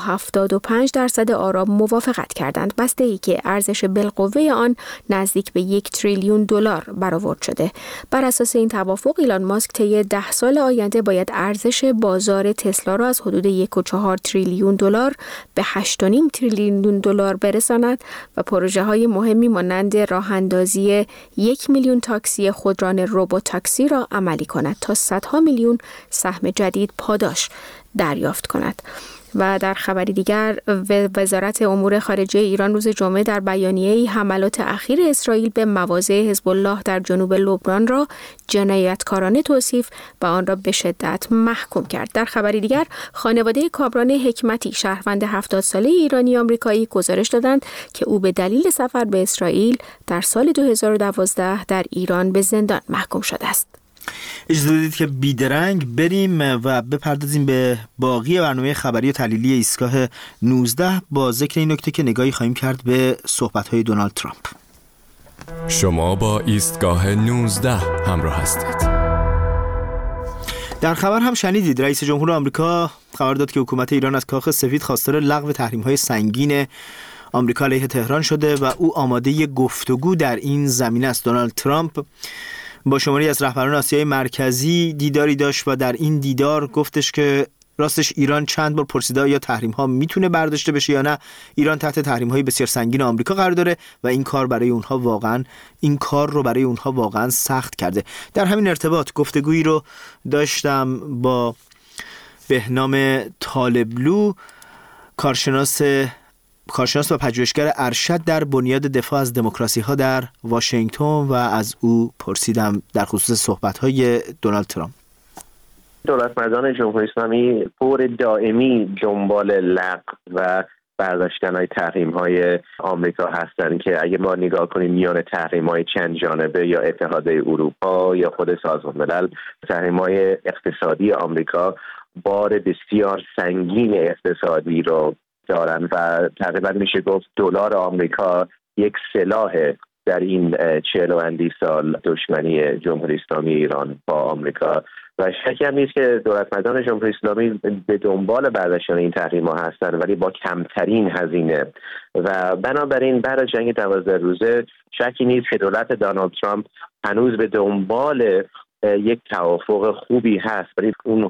75% آرا موافقت کردند. بسته‌ای که ارزش بالقوه آن نزدیک به 1 تریلیون دلار برآورد شده. بر اساس این توافق ایلان ماسک طی 10 سال آینده باید ارزش بازار تسلا را از حدود 1.4 تریلیون دلار به 8.5 تریلیون دلار برساند و پروژه‌های مهمی مانند راه‌اندازی 1 میلیون تاکسی خودران ربات تاکسی را عملی کند تا صدها میلیون سهم جدید پاداش دریافت کند. و در خبری دیگر، وزارت امور خارجه ایران روز جمعه در بیانیه‌ای حملات اخیر اسرائیل به مواضع حزب الله در جنوب لبنان را جنایتکارانه توصیف و آن را به شدت محکوم کرد. در خبری دیگر، خانواده کامران حکمتی شهروند 70 ساله ایرانی آمریکایی گزارش دادند که او به دلیل سفر به اسرائیل در سال 2012 در ایران به زندان محکوم شده است. اجازه بدید که بیدرنگ بریم و بپردازیم به باقی برنامه خبری و تحلیلی ایستگاه 19 با ذکر این نکته که نگاهی خواهیم کرد به صحبت‌های دونالد ترامپ. شما با ایستگاه 19 همراه هستید. در خبر هم شنیدید رئیس جمهور آمریکا خبر داد که حکومت ایران از کاخ سفید خواستار لغو تحریم‌های سنگین آمریکا علیه تهران شده و او آماده گفتگو در این زمینه است. دونالد ترامپ با شماری از رهبران آسیای مرکزی دیداری داشت و در این دیدار گفتش که راستش ایران چند بار پرسیده آیا تحریم ها میتونه برداشته بشه یا نه. ایران تحت تحریم های بسیار سنگین آمریکا قرار داره و این کار رو برای اونها واقعا سخت کرده. در همین ارتباط گفتگویی رو داشتم با بهنام طالبلو، کارشناس و پژوهشگر ارشد در بنیاد دفاع از دموکراسی ها در واشنگتن و از او پرسیدم در خصوص صحبت های دونالد ترامپ. دولتمردان جمهوری اسلامی طور دائمی دنبال لغو و برداشتن‌های تحریم‌های آمریکا هستن که اگه ما نگاه کنیم میان تحریم‌های چند جانبه یا اتحادیه اروپا یا خود سازمان ملل، تحریم‌های اقتصادی آمریکا بار بسیار سنگین اقتصادی رو دارن و تقریبا میشه گفت دلار آمریکا یک سلاح در این 40 و اندی سال دشمنی جمهوری اسلامی ایران با آمریکا و شکی هم نیست که دولتمردان جمهوری اسلامی به دنبال برداشتن این تحریم‌ها هستن ولی با کمترین هزینه و بنابراین بعد از جنگ 12 روزه شکی نیست که دولت دونالد ترامپ هنوز به دنبال یک توافق خوبی هست ولی اون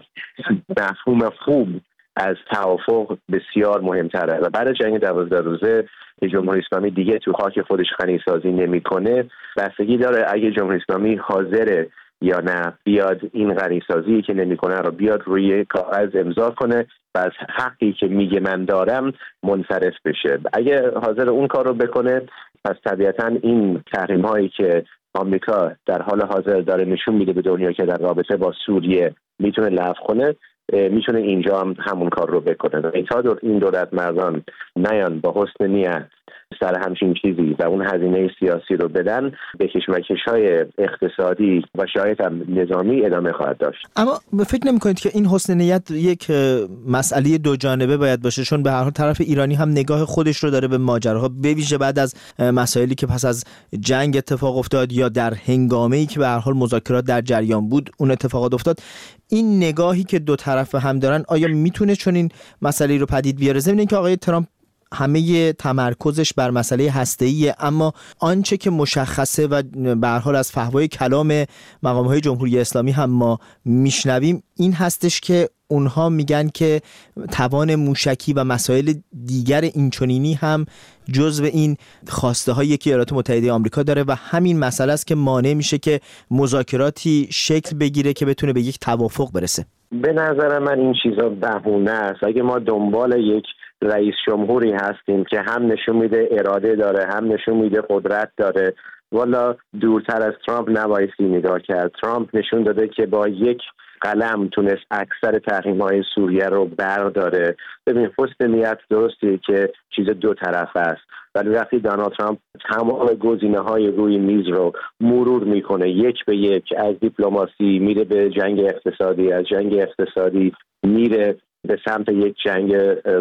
مفهوم خوب از توافق بسیار مهمتره و بعد از جنگ 12 روزه که جمهوری اسلامی دیگه تو خاک خودش غنیسازی نمیکنه بستگی داره اگه جمهوری اسلامی حاضره یا نه بیاد این غنیسازی که نمیکنه رو بیاد روی کاغذ امضا کنه و از حقی که میگه من دارم منصرف بشه. اگه حاضر اون کار رو بکنه پس طبیعتا این تحریم هایی که آمریکا در حال حاضر داره نشون میده به دنیا که در رابطه با سوریه میتونه لغو کنه میتونه اینجا هم همون کار رو بکنه. تا این دولت مردان نیان با حسن نیت سر همچین چیزی و اون هزینه سیاسی رو بدن به کشمکش‌های اقتصادی و شاید هم نظامی ادامه خواهد داشت. اما فکر نمی‌کنید که این حسن نیت یک مسئله دو جانبه باید باشه؟ چون به هر حال طرف ایرانی هم نگاه خودش رو داره به ماجراها، به ویژه بعد از مسائلی که پس از جنگ اتفاق افتاد یا در هنگامه‌ای که به هر حال مذاکرات در جریان بود اون اتفاقات افتاد. این نگاهی که دو طرف هم دارن آیا میتونه چون این مسئله رو پدید بیاره؟ ضمن اینکه آقای ترامپ همه تمرکزش بر مسئله هسته‌ایه، اما آنچه که مشخصه و به هر حال از فحوای کلام مقام‌های جمهوری اسلامی هم ما میشنویم این هستش که اونها میگن که توان موشکی و مسائل دیگر اینچنینی هم جزو این خواسته هایی که ایالات متحده آمریکا داره و همین مسئله است که مانع میشه که مذاکراتی شکل بگیره که بتونه به یک توافق برسه. به نظر من این چیزا بهونه است. اگه ما دنبال یک رئیس جمهوری هستیم که هم نشون میده اراده داره هم نشون میده قدرت داره، والا دورتر از ترامپ نبایستی نگاه کرد. ترامپ نشون داده که با یک قلم تونست اکثر تحریم‌های سوریه رو برداره. ببین حسن نیت درسته که چیز دو طرف است ولی وقتی دونالد ترامپ تمام گزینه‌های روی میز رو مرور میکنه یک به یک، از دیپلماسی میره به جنگ اقتصادی، از جنگ اقتصادی میره به سمت یک جنگ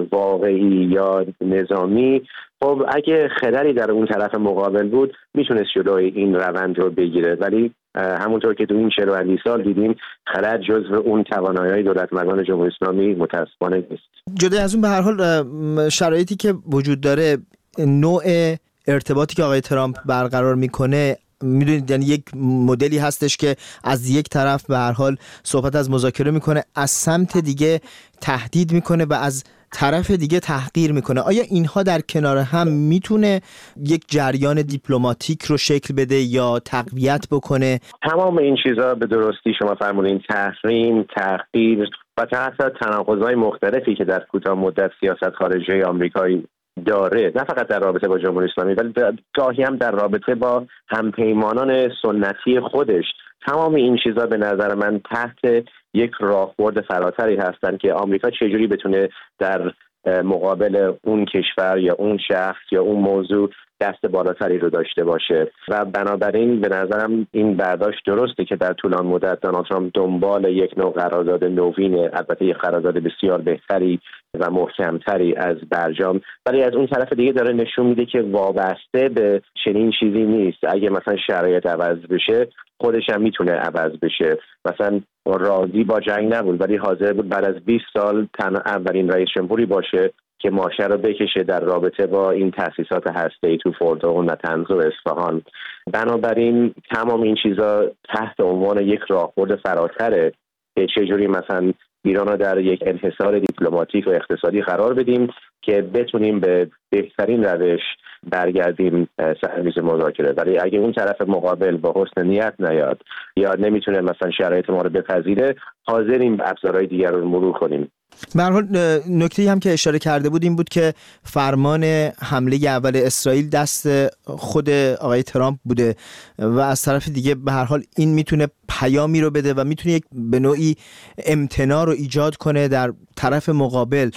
واقعی یا نظامی، خب اگه خطری در اون طرف مقابل بود میتونست جلوی این روند رو بگیره ولی همونطور که تو این 40 سال دیدیم خطر جزو اون توانایی‌های دولتمردان جمهوری اسلامی متأسفانه نیست. جدا از اون به هر حال شرایطی که وجود داره، نوع ارتباطی که آقای ترامپ برقرار میکنه میدونید یعنی یک مدلی هستش که از یک طرف به هر حال صحبت از مذاکره میکنه، از سمت دیگه تهدید میکنه و از طرف دیگه تحقیر میکنه. آیا اینها در کنار هم میتونه یک جریان دیپلماتیک رو شکل بده یا تقویت بکنه؟ تمام این چیزا به درستی شما فرمودین، تحریم، تحقیر و حتی تناقض‌های مختلفی که در کوتاه مدت سیاست خارجی آمریکایی داره، نه فقط در رابطه با جمهوری اسلامی ولی گاهی هم در رابطه با همپیمانان سنتی خودش، تمام این چیزا به نظر من تحت یک راهبرد فراتری هستن که آمریکا چجوری بتونه در مقابل اون کشور یا اون شخص یا اون موضوع دست بالاتری رو داشته باشه و بنابراین به نظرم این برداشت درسته که در طولان مدت دونالد ترامپ دنبال یک نوع قرارداد نوین، البته یک قرارداد بسیار بهتری و محکمتری از برجام، ولی از اون طرف دیگه داره نشون میده که وابسته به چنین چیزی نیست. اگه مثلا شرایط عوض بشه خودش هم میتونه عوض بشه. مثلا راضی با جنگ نبود ولی حاضر بود بعد از 20 سال اولین رئیس جمهوری باشه که ماشه رو بکشه در رابطه با این تأسیسات هسته‌ای تو فوردو و نتنز و اصفهان. بنابراین تمام این چیزا تحت عنوان یک راهبرد فراتره که چجوری مثلا ایران رو در یک انحصار دیپلماتیک و اقتصادی قرار بدیم که بتونیم به بهترین روش برگردیم سر میز مذاکره. ولی اگه اون طرف مقابل با حسن نیت نیاد یا نمیتونه مثلا شرایط ما رو بپذیره، حاضریم ابزارهای دیگر رو مرور کنیم. به هر حال نکته‌ای هم که اشاره کرده بود این بود که فرمان حمله اول اسرائیل دست خود آقای ترامپ بوده و از طرف دیگه به هر حال این میتونه پیامی رو بده و میتونه یک به نوعی امتناع رو ایجاد کنه در طرف مقابل.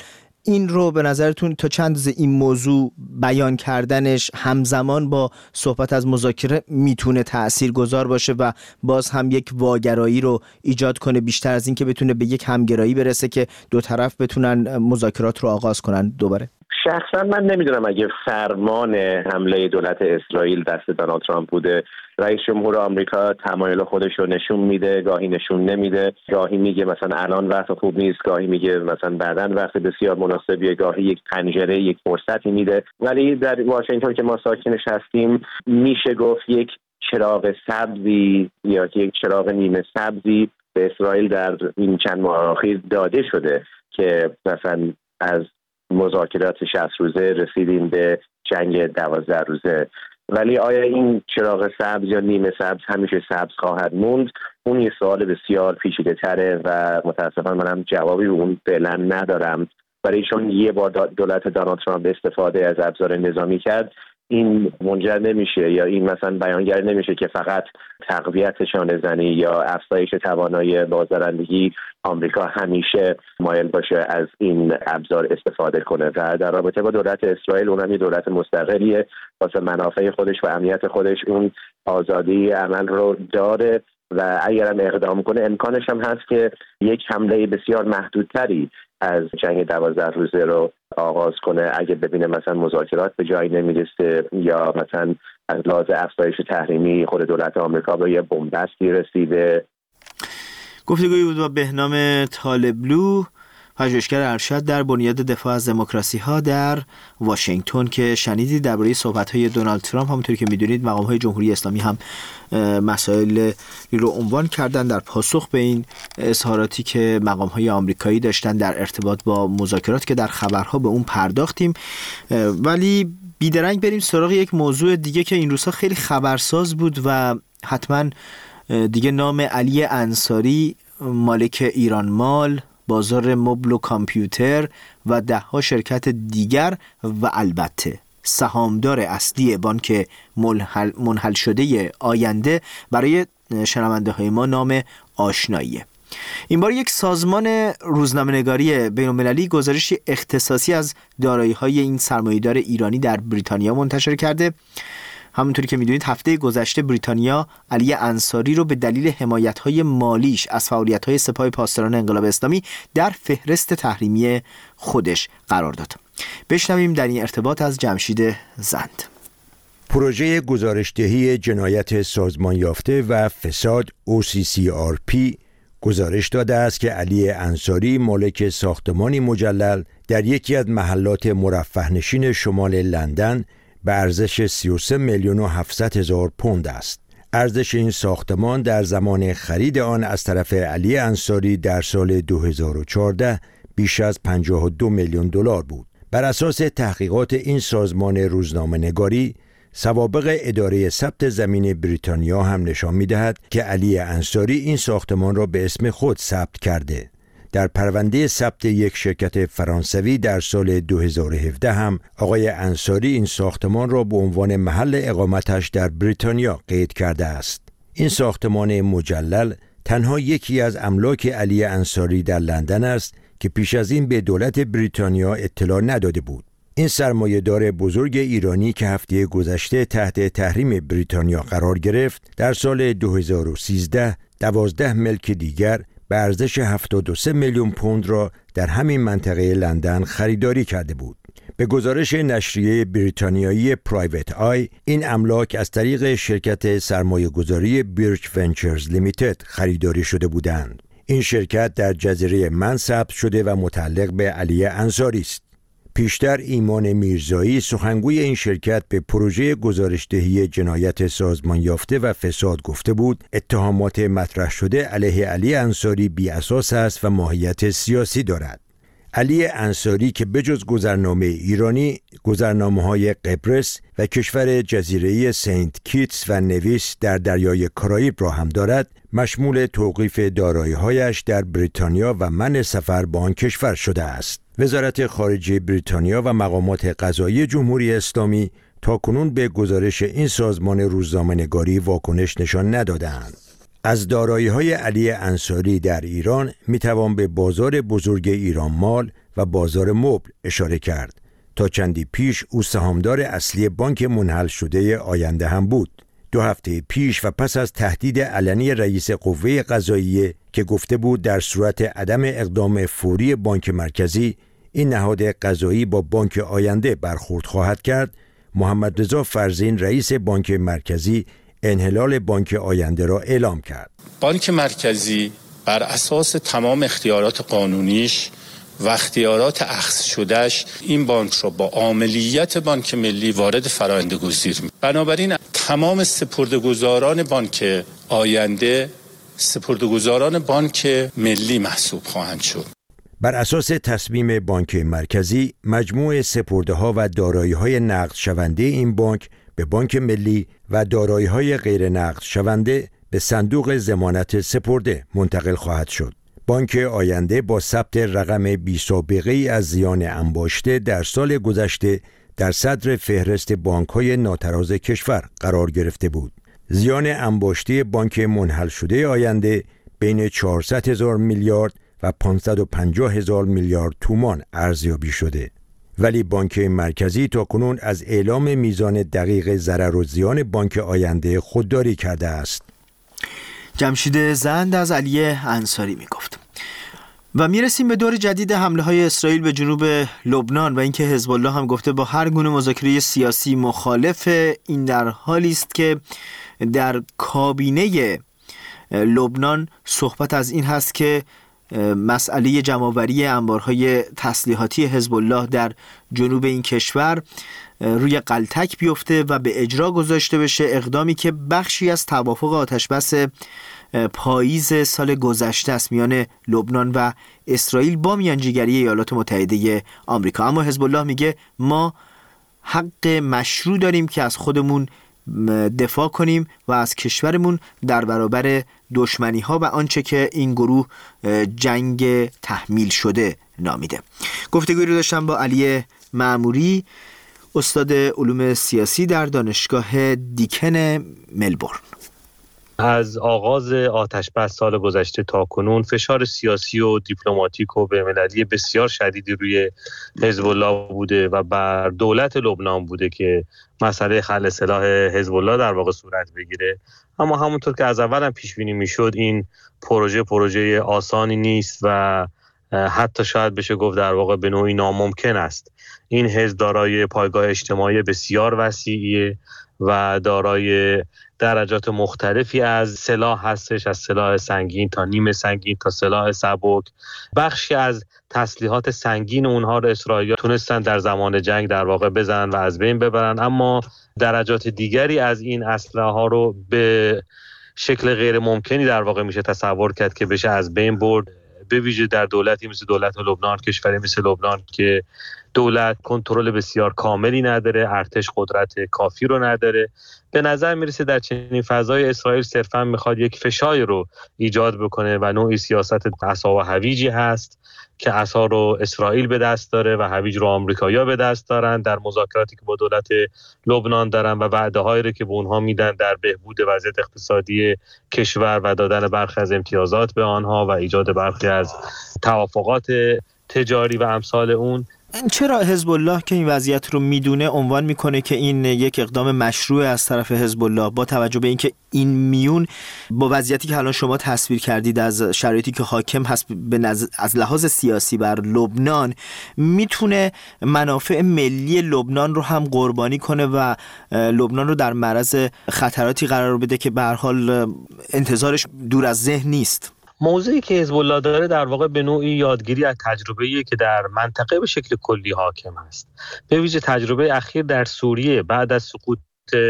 این رو به نظرتون تا چند روز این موضوع بیان کردنش همزمان با صحبت از مذاکره میتونه تاثیرگذار باشه و باز هم یک واگرایی رو ایجاد کنه بیشتر از این که بتونه به یک همگرایی برسه که دو طرف بتونن مذاکرات رو آغاز کنن دوباره؟ شخصا من نمیدونم اگه فرمان حمله دولت اسرائیل دست دونالد ترامپ بوده. رئیس جمهور آمریکا تمایل خودش رو نشون میده، گاهی نشون نمیده، گاهی میگه مثلا الان وقت خوب نیست، گاهی میگه مثلا بعداً وقت بسیار مناسبیه، گاهی یک پنجره، یک فرصتی میده. ولی در واشنگتن که ما ساکنش هستیم میشه گفت یک چراغ سبزی یا یک چراغ نیمه سبزی به اسرائیل در این چند ماه اخیر داده شده که مثلا از مذاکرات 60 روزه رسیدیم به جنگ 12 روزه. ولی آیا این چراغ سبز یا نیمه سبز همیشه سبز خواهد موند؟ اون یه سوال بسیار پیچیده تره و متاسفانه منم جوابی به اون فعلا ندارم. ولی چون یه بار دولت دونالد ترامپ استفاده از ابزار نظامی کرد، این منجر نمیشه یا این مثلا بیانگر نمیشه که فقط تقویت شانه زنی یا افزایش توانایی بازدارندگی آمریکا همیشه مایل باشه از این ابزار استفاده کنه. و در رابطه با دولت اسرائیل، اونم یه دولت مستقلیه، واسه منافع خودش و امنیت خودش اون آزادی عمل رو داره و اگرم اقدام کنه امکانش هم هست که یک حمله بسیار محدودتری از جنگ 12 روزه رو آغاز کنه اگه ببینه مثلا مذاکرات به جایی نمیرسه یا مثلا از لحاظ افزایش تحریمی خود دولت آمریکا به یه بنبستی رسیده. گفتگویی بود با بهنام طالبلو، پژوهشگر ارشد در بنیاد دفاع از دموکراسی ها در واشنگتن که شنیدید درباره صحبت های دونالد ترامپ. همونطوری که میدونید مقام های جمهوری اسلامی هم مسائل رو عنوان کردن در پاسخ به این اظهاراتی که مقام های آمریکایی داشتن در ارتباط با مذاکرات که در خبرها به اون پرداختیم. ولی بیدرنگ بریم سراغ یک موضوع دیگه که این روزها خیلی خبرساز بود و حتما دیگه نام علی انصاری، مالک ایران مال، بازار مبل و کامپیوتر و 10 شرکت دیگر و البته سهامدار اصلی بانک منحل شده آینده برای شنونده های ما نام آشناییه. این بار یک سازمان روزنامه‌نگاری بین‌المللی گزارش اختصاصی از دارایی‌های این سرمایه‌دار ایرانی در بریتانیا منتشر کرده. همونطوری که میدونید هفته گذشته بریتانیا علی انصاری رو به دلیل حمایت‌های مالیش از فعالیت‌های سپاه پاسداران انقلاب اسلامی در فهرست تحریمی خودش قرار داد. بشنویم در این ارتباط از جمشید زند. پروژه گزارشدهی جنایت سازمان یافته و فساد OCCRP گزارش داده است که علی انصاری مالک ساختمانی مجلل در یکی از محلات مرفه‌نشین شمال لندن به ارزش 33,700,000 پوند است. ارزش این ساختمان در زمان خرید آن از طرف علی انصاری در سال 2014 بیش از 52 میلیون دلار بود. بر اساس تحقیقات این سازمان روزنامه‌نگاری، سوابق اداره ثبت زمین بریتانیا هم نشان می‌دهد که علی انصاری این ساختمان را به اسم خود ثبت کرده. در پرونده ثبت یک شرکت فرانسوی در سال 2017 هم آقای انصاری این ساختمان را به عنوان محل اقامتش در بریتانیا قید کرده است. این ساختمان مجلل تنها یکی از املاک علی انصاری در لندن است که پیش از این به دولت بریتانیا اطلاع نداده بود. این سرمایه‌دار بزرگ ایرانی که هفته گذشته تحت تحریم بریتانیا قرار گرفت، در سال 2013 12 ملک دیگر به ارزش 73 میلیون پوند را در همین منطقه لندن خریداری کرده بود. به گزارش نشریه بریتانیایی پرایوت آی، این املاک از طریق شرکت سرمایه‌گذاری بیرچ ونچرز لیمیتد خریداری شده بودند. این شرکت در جزیره من ثبت شده و متعلق به علی انصاری است. پیشتر ایمان میرزایی، سخنگوی این شرکت، به پروژه گزارشدهی جنایت سازمان یافته و فساد گفته بود اتهامات مطرح شده علیه علی انصاری بی اساس است و ماهیت سیاسی دارد. علی انصاری که بجز گذرنامه ایرانی، گذرنامه‌های قبرس و کشور جزیره سنت کیتس و نویس در دریای کارائیب را هم دارد، مشمول توقیف دارایی‌هایش در بریتانیا و منع سفر به آن کشور شده است. وزارت خارجه بریتانیا و مقامات قضایی جمهوری اسلامی تاکنون به گزارش این سازمان روزنامه‌نگاری واکنش نشان ندادند. از دارایی‌های علی انصاری در ایران می‌توان به بازار بزرگ ایران مال و بازار مبل اشاره کرد. تا چندی پیش او سهامدار اصلی بانک منحل شده آینده هم بود. 2 هفته پیش و پس از تهدید علنی رئیس قوه قضاییه که گفته بود در صورت عدم اقدام فوری بانک مرکزی این نهاد قضایی با بانک آینده برخورد خواهد کرد، محمد رضا فرزین رئیس بانک مرکزی انحلال بانک آینده را اعلام کرد. بانک مرکزی بر اساس تمام اختیارات قانونیش و اختیارات اخذ شدهش این بانک را با عاملیت بانک ملی وارد فراینده گزیر می. بنابراین تمام سپرده‌گذاران بانک آینده سپرده‌گذاران بانک ملی محسوب خواهند شد. بر اساس تصمیم بانک مرکزی مجموع سپرده‌ها و دارایی‌های نقد شونده این بانک به بانک ملی و دارایی‌های غیر نقد شونده به صندوق ضمانت سپرده منتقل خواهد شد. بانک آینده با ثبت رقم بی‌سابقه‌ای از زیان انباشته در سال گذشته در صدر فهرست بانک‌های ناتراز کشور قرار گرفته بود. زیان انباشته بانک منحل شده آینده بین 400,000 میلیارد و 550,000 میلیارد تومان ارزیابی شده. ولی بانک مرکزی تاکنون از اعلام میزان دقیق ضرر و زیان بانک آینده خودداری کرده است. جمشید زند از علی انصاری میگفت. و میرسیم به دور جدید حمله های اسرائیل به جنوب لبنان و اینکه حزب الله هم گفته با هر گونه مذاکره سیاسی مخالف. این در حالی است که در کابینه لبنان صحبت از این هست که مسئله جمع‌آوری انبارهای تسلیحاتی حزب الله در جنوب این کشور روی غلطک بیفته و به اجرا گذاشته بشه، اقدامی که بخشی از توافق آتشبس پاییز سال گذشته است میان لبنان و اسرائیل با میانجیگری ایالات متحده آمریکا. اما حزب الله میگه ما حق مشروع داریم که از خودمون دفاع کنیم و از کشورمون در برابر دشمنی ها و آنچه که این گروه جنگ تحمیل شده نامیده. گفتگوی رو داشتم با علی معموری، استاد علوم سیاسی در دانشگاه دیکن ملبورن. از آغاز آتشبس سال گذشته تا کنون فشار سیاسی و دیپلماتیک و بین‌المللی بسیار شدیدی روی حزب الله بوده و بر دولت لبنان بوده که مسئله خلع سلاح حزب الله در واقع صورت بگیره. اما همونطور که از اول هم پیش بینی میشد این پروژه آسانی نیست و حتی شاید بشه گفت در واقع به نوعی ناممکن است. این حزب دارای پایگاه اجتماعی بسیار وسیعیه و دارای درجات مختلفی از سلاح هستش، از سلاح سنگین تا نیمه سنگین تا سلاح سبک. بخشی از تسلیحات سنگین اونها رو اسرائیل تونستن در زمان جنگ در واقع بزنن و از بین ببرن، اما درجات دیگری از این اسلحه ها رو به شکل غیر ممکنی در واقع میشه تصور کرد که بشه از بین برد، به ویژه در دولتی مثل دولت لبنان، کشوری مثل لبنان که دولت کنترل بسیار کاملی نداره، ارتش قدرت کافی رو نداره. به نظر میرسه در چنین فضای اسرائیل صرفا میخواد یک فشاری رو ایجاد بکنه و نوعی سیاست عصا و هویجی هست که عصا رو اسرائیل به دست داره و هویج رو آمریکایی‌ها به دست دارن در مذاکراتی که با دولت لبنان دارن و وعده‌هایی رو که به اونها میدن در بهبود وضعیت اقتصادی کشور و دادن برخی از امتیازات به آنها و ایجاد برخی از توافقات تجاری و امثال اون. چرا حزب الله که این وضعیت رو میدونه عنوان میکنه که این یک اقدام مشروع از طرف حزب الله، با توجه به اینکه این میون با وضعیتی که الان شما تصویر کردید از شرایطی که حاکم هست از لحاظ سیاسی بر لبنان، میتونه منافع ملی لبنان رو هم قربانی کنه و لبنان رو در معرض خطراتی قرار بده که به هر حال انتظارش دور از ذهن نیست؟ موضوعی که حزب الله داره در واقع به نوعی یادگیری از تجربه‌ای که در منطقه به شکل کلی حاکم است. به ویژه تجربه اخیر در سوریه بعد از سقوط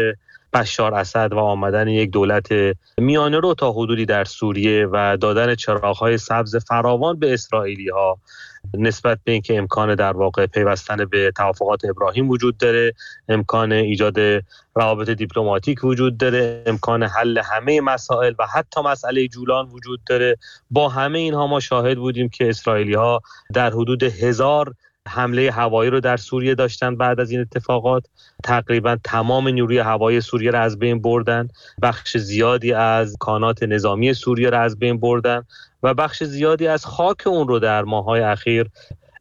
بشار اسد و آمدن یک دولت میانه رو تا حدودی در سوریه و دادن چراغ‌های سبز فراوان به اسرائیلی‌ها نسبت به اینکه امکان در واقع پیوستن به توافقات ابراهیم وجود داره، امکان ایجاد روابط دیپلماتیک وجود داره، امکان حل همه مسائل و حتی مسئله جولان وجود داره. با همه اینها ما شاهد بودیم که اسرائیلی‌ها در حدود 1000 حمله هوایی رو در سوریه داشتن. بعد از این اتفاقات تقریبا تمام نیروی هوایی سوریه رو از بین بردن، بخش زیادی از کانات نظامی سوریه رو از بین بردن و بخش زیادی از خاک اون رو در ماه‌های اخیر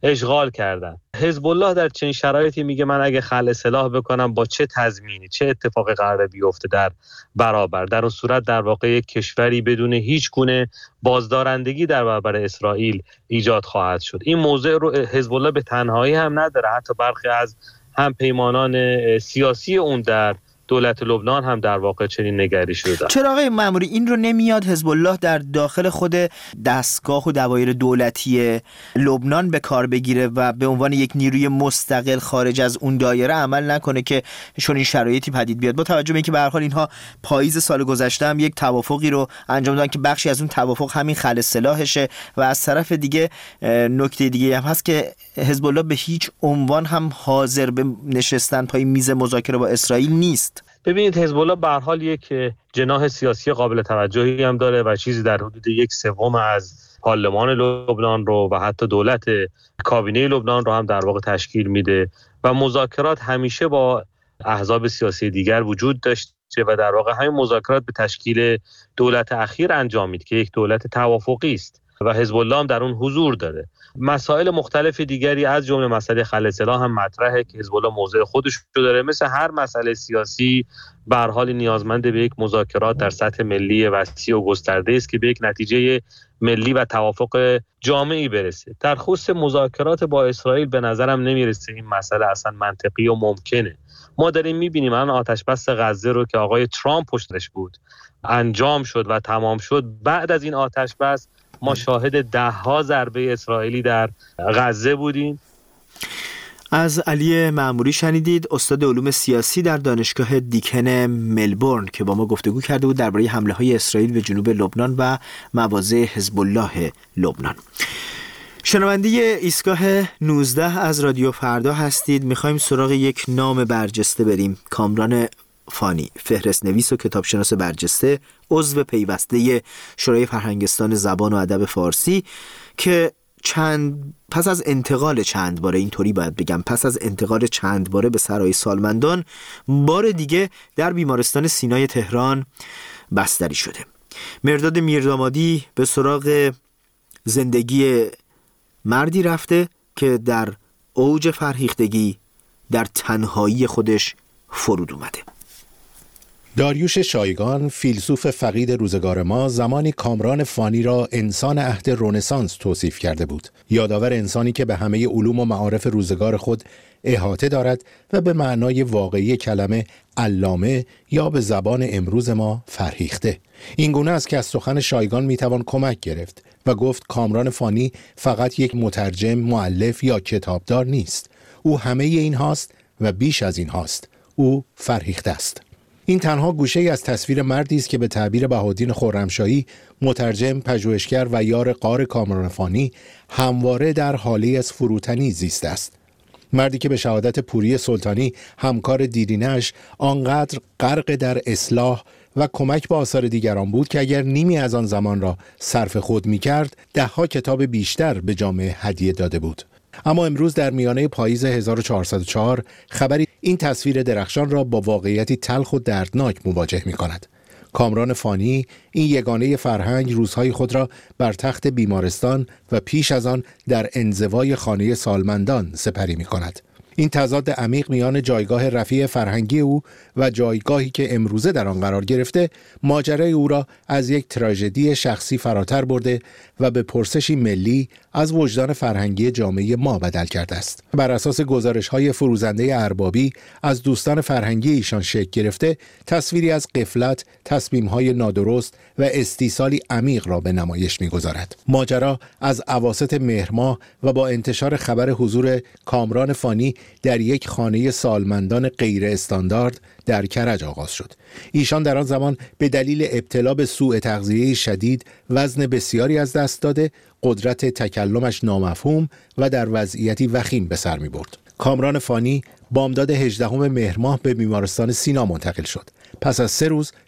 اشغال کردن. حزب الله در چنین شرایطی میگه من اگه خلع سلاح بکنم با چه تضمینی، چه اتفاقی قراره بیفته در برابر؟ در اون صورت در واقع یک کشوری بدون هیچ گونه بازدارندگی در برابر اسرائیل ایجاد خواهد شد. این موضوع رو حزب الله به تنهایی هم نداره، حتی برخی از همپیمانان سیاسی اون در دولت لبنان هم در واقع چنین نگری شده. چرا آقای مأموری این رو نمیاد حزب الله در داخل خود دستگاه و دوایر دولتی لبنان به کار بگیره و به عنوان یک نیروی مستقل خارج از اون دایره عمل نکنه که چون این شرایطی پدید بیاد؟ با توجه به اینکه به هر حال اینها پاییز سال گذشته هم یک توافقی رو انجام دادن که بخشی از اون توافق همین خلع سلاحشه و از طرف دیگه نکته دیگه هم هست که حزب الله به هیچ عنوان هم حاضر به نشستن پای میز مذاکره با اسرائیل نیست. ببینید حزب الله به هر حال یک جناح سیاسی قابل توجهی هم داره و چیزی در حدود 1/3 از پارلمان لبنان رو و حتی دولت کابینه لبنان رو هم در واقع تشکیل میده و مذاکرات همیشه با احزاب سیاسی دیگر وجود داشته و در واقع همین مذاکرات به تشکیل دولت اخیر انجامید که یک دولت توافقی است و حزب الله هم در اون حضور داره. مسائل مختلف دیگری از جمله مسئله خلع سلاح هم مطرحه که حزب الله موضع خودش رو داره. مثل هر مسئله سیاسی به هر حال نیازمند به یک مذاکرات در سطح ملی وسیع و گسترده است که به یک نتیجه ملی و توافق جامعی برسه. در خصوص مذاکرات با اسرائیل به نظرم نمیرسه این مسئله اصلا منطقی و ممکنه. ما داریم میبینیم الان آتش بس غزه رو که آقای ترامپ پشتش بود انجام شد و تمام شد. بعد از این آتش بس ما شاهد 10 ضربه اسرائیلی در غزه بودیم. از علی مأموری شنیدید، استاد علوم سیاسی در دانشگاه دیکن ملبورن که با ما گفتگو کرده بود درباره حمله‌های اسرائیل به جنوب لبنان و مواضع حزب الله لبنان. شنونده ایستگاه 19 از رادیو فردا هستید. میخوایم سراغ یک نام برجسته بریم. کامران فانی، فهرست نویس و کتابشناس برجسته، عضو پیوسته شورای فرهنگستان زبان و ادب فارسی که پس از انتقال چند باره، اینطوری باید بگم، پس از انتقال چند باره به سرای سالمندان، بار دیگه در بیمارستان سینای تهران بستری شده. مرداد میردامادی به سراغ زندگی مردی رفته که در اوج فرهیختگی در تنهایی خودش فرود اومده. داریوش شایگان، فیلسوف فقید روزگار ما، زمانی کامران فانی را انسان عهد رنسانس توصیف کرده بود. یادآور انسانی که به همه علوم و معارف روزگار خود احاطه دارد و به معنای واقعی کلمه علامه یا به زبان امروز ما فرهیخته. این گونه است که از سخن شایگان میتوان کمک گرفت و گفت کامران فانی فقط یک مترجم، مؤلف یا کتابدار نیست. او همه این هاست و بیش از این هاست. او فرهیخته است. این تنها گوشه ای از تصویر مردی است که به تعبیر بهاءالدین خرمشاهی، مترجم، پژوهشگر و یار غار کامران فانی، همواره در حالی از فروتنی زیسته است. مردی که به شهادت پوری سلطانی، همکار دیرینه‌اش، آنقدر غرق در اصلاح و کمک به آثار دیگران بود که اگر نیمی از آن زمان را صرف خود می‌کرد، 10 کتاب بیشتر به جامعه هدیه داده بود. اما امروز در میانه پاییز 1404 خبری این تصویر درخشان را با واقعیتی تلخ و دردناک مواجه می‌کند. کامران فانی، این یگانه فرهنگ، روزهای خود را بر تخت بیمارستان و پیش از آن در انزوای خانه سالمندان سپری می‌کند. این تضاد عمیق میان جایگاه رفیع فرهنگی او و جایگاهی که امروزه در آن قرار گرفته، ماجرای او را از یک تراژدی شخصی فراتر برده و به پرسشی ملی از وجدان فرهنگی جامعه ما بدل کرده است. بر اساس گزارش‌های فروزنده اربابی از دوستان فرهنگی ایشان شکل گرفته، تصویری از غفلت، تصمیم‌های نادرست و استیصالی عمیق را به نمایش می‌گذارد. ماجرا از اواسط مهر ماه و با انتشار خبر حضور کامران فانی در یک خانه سالمندان غیر استاندارد در کرج آغاز شد. ایشان در آن زمان به دلیل ابتلا به سوء تغذیه شدید وزن بسیاری از دست داده، قدرت تکلمش نامفهوم و در وضعیتی وخیم به سر می برد. کامران فانی بامداد 18 مهر ماه به بیمارستان سینا منتقل شد. پس از 3 روز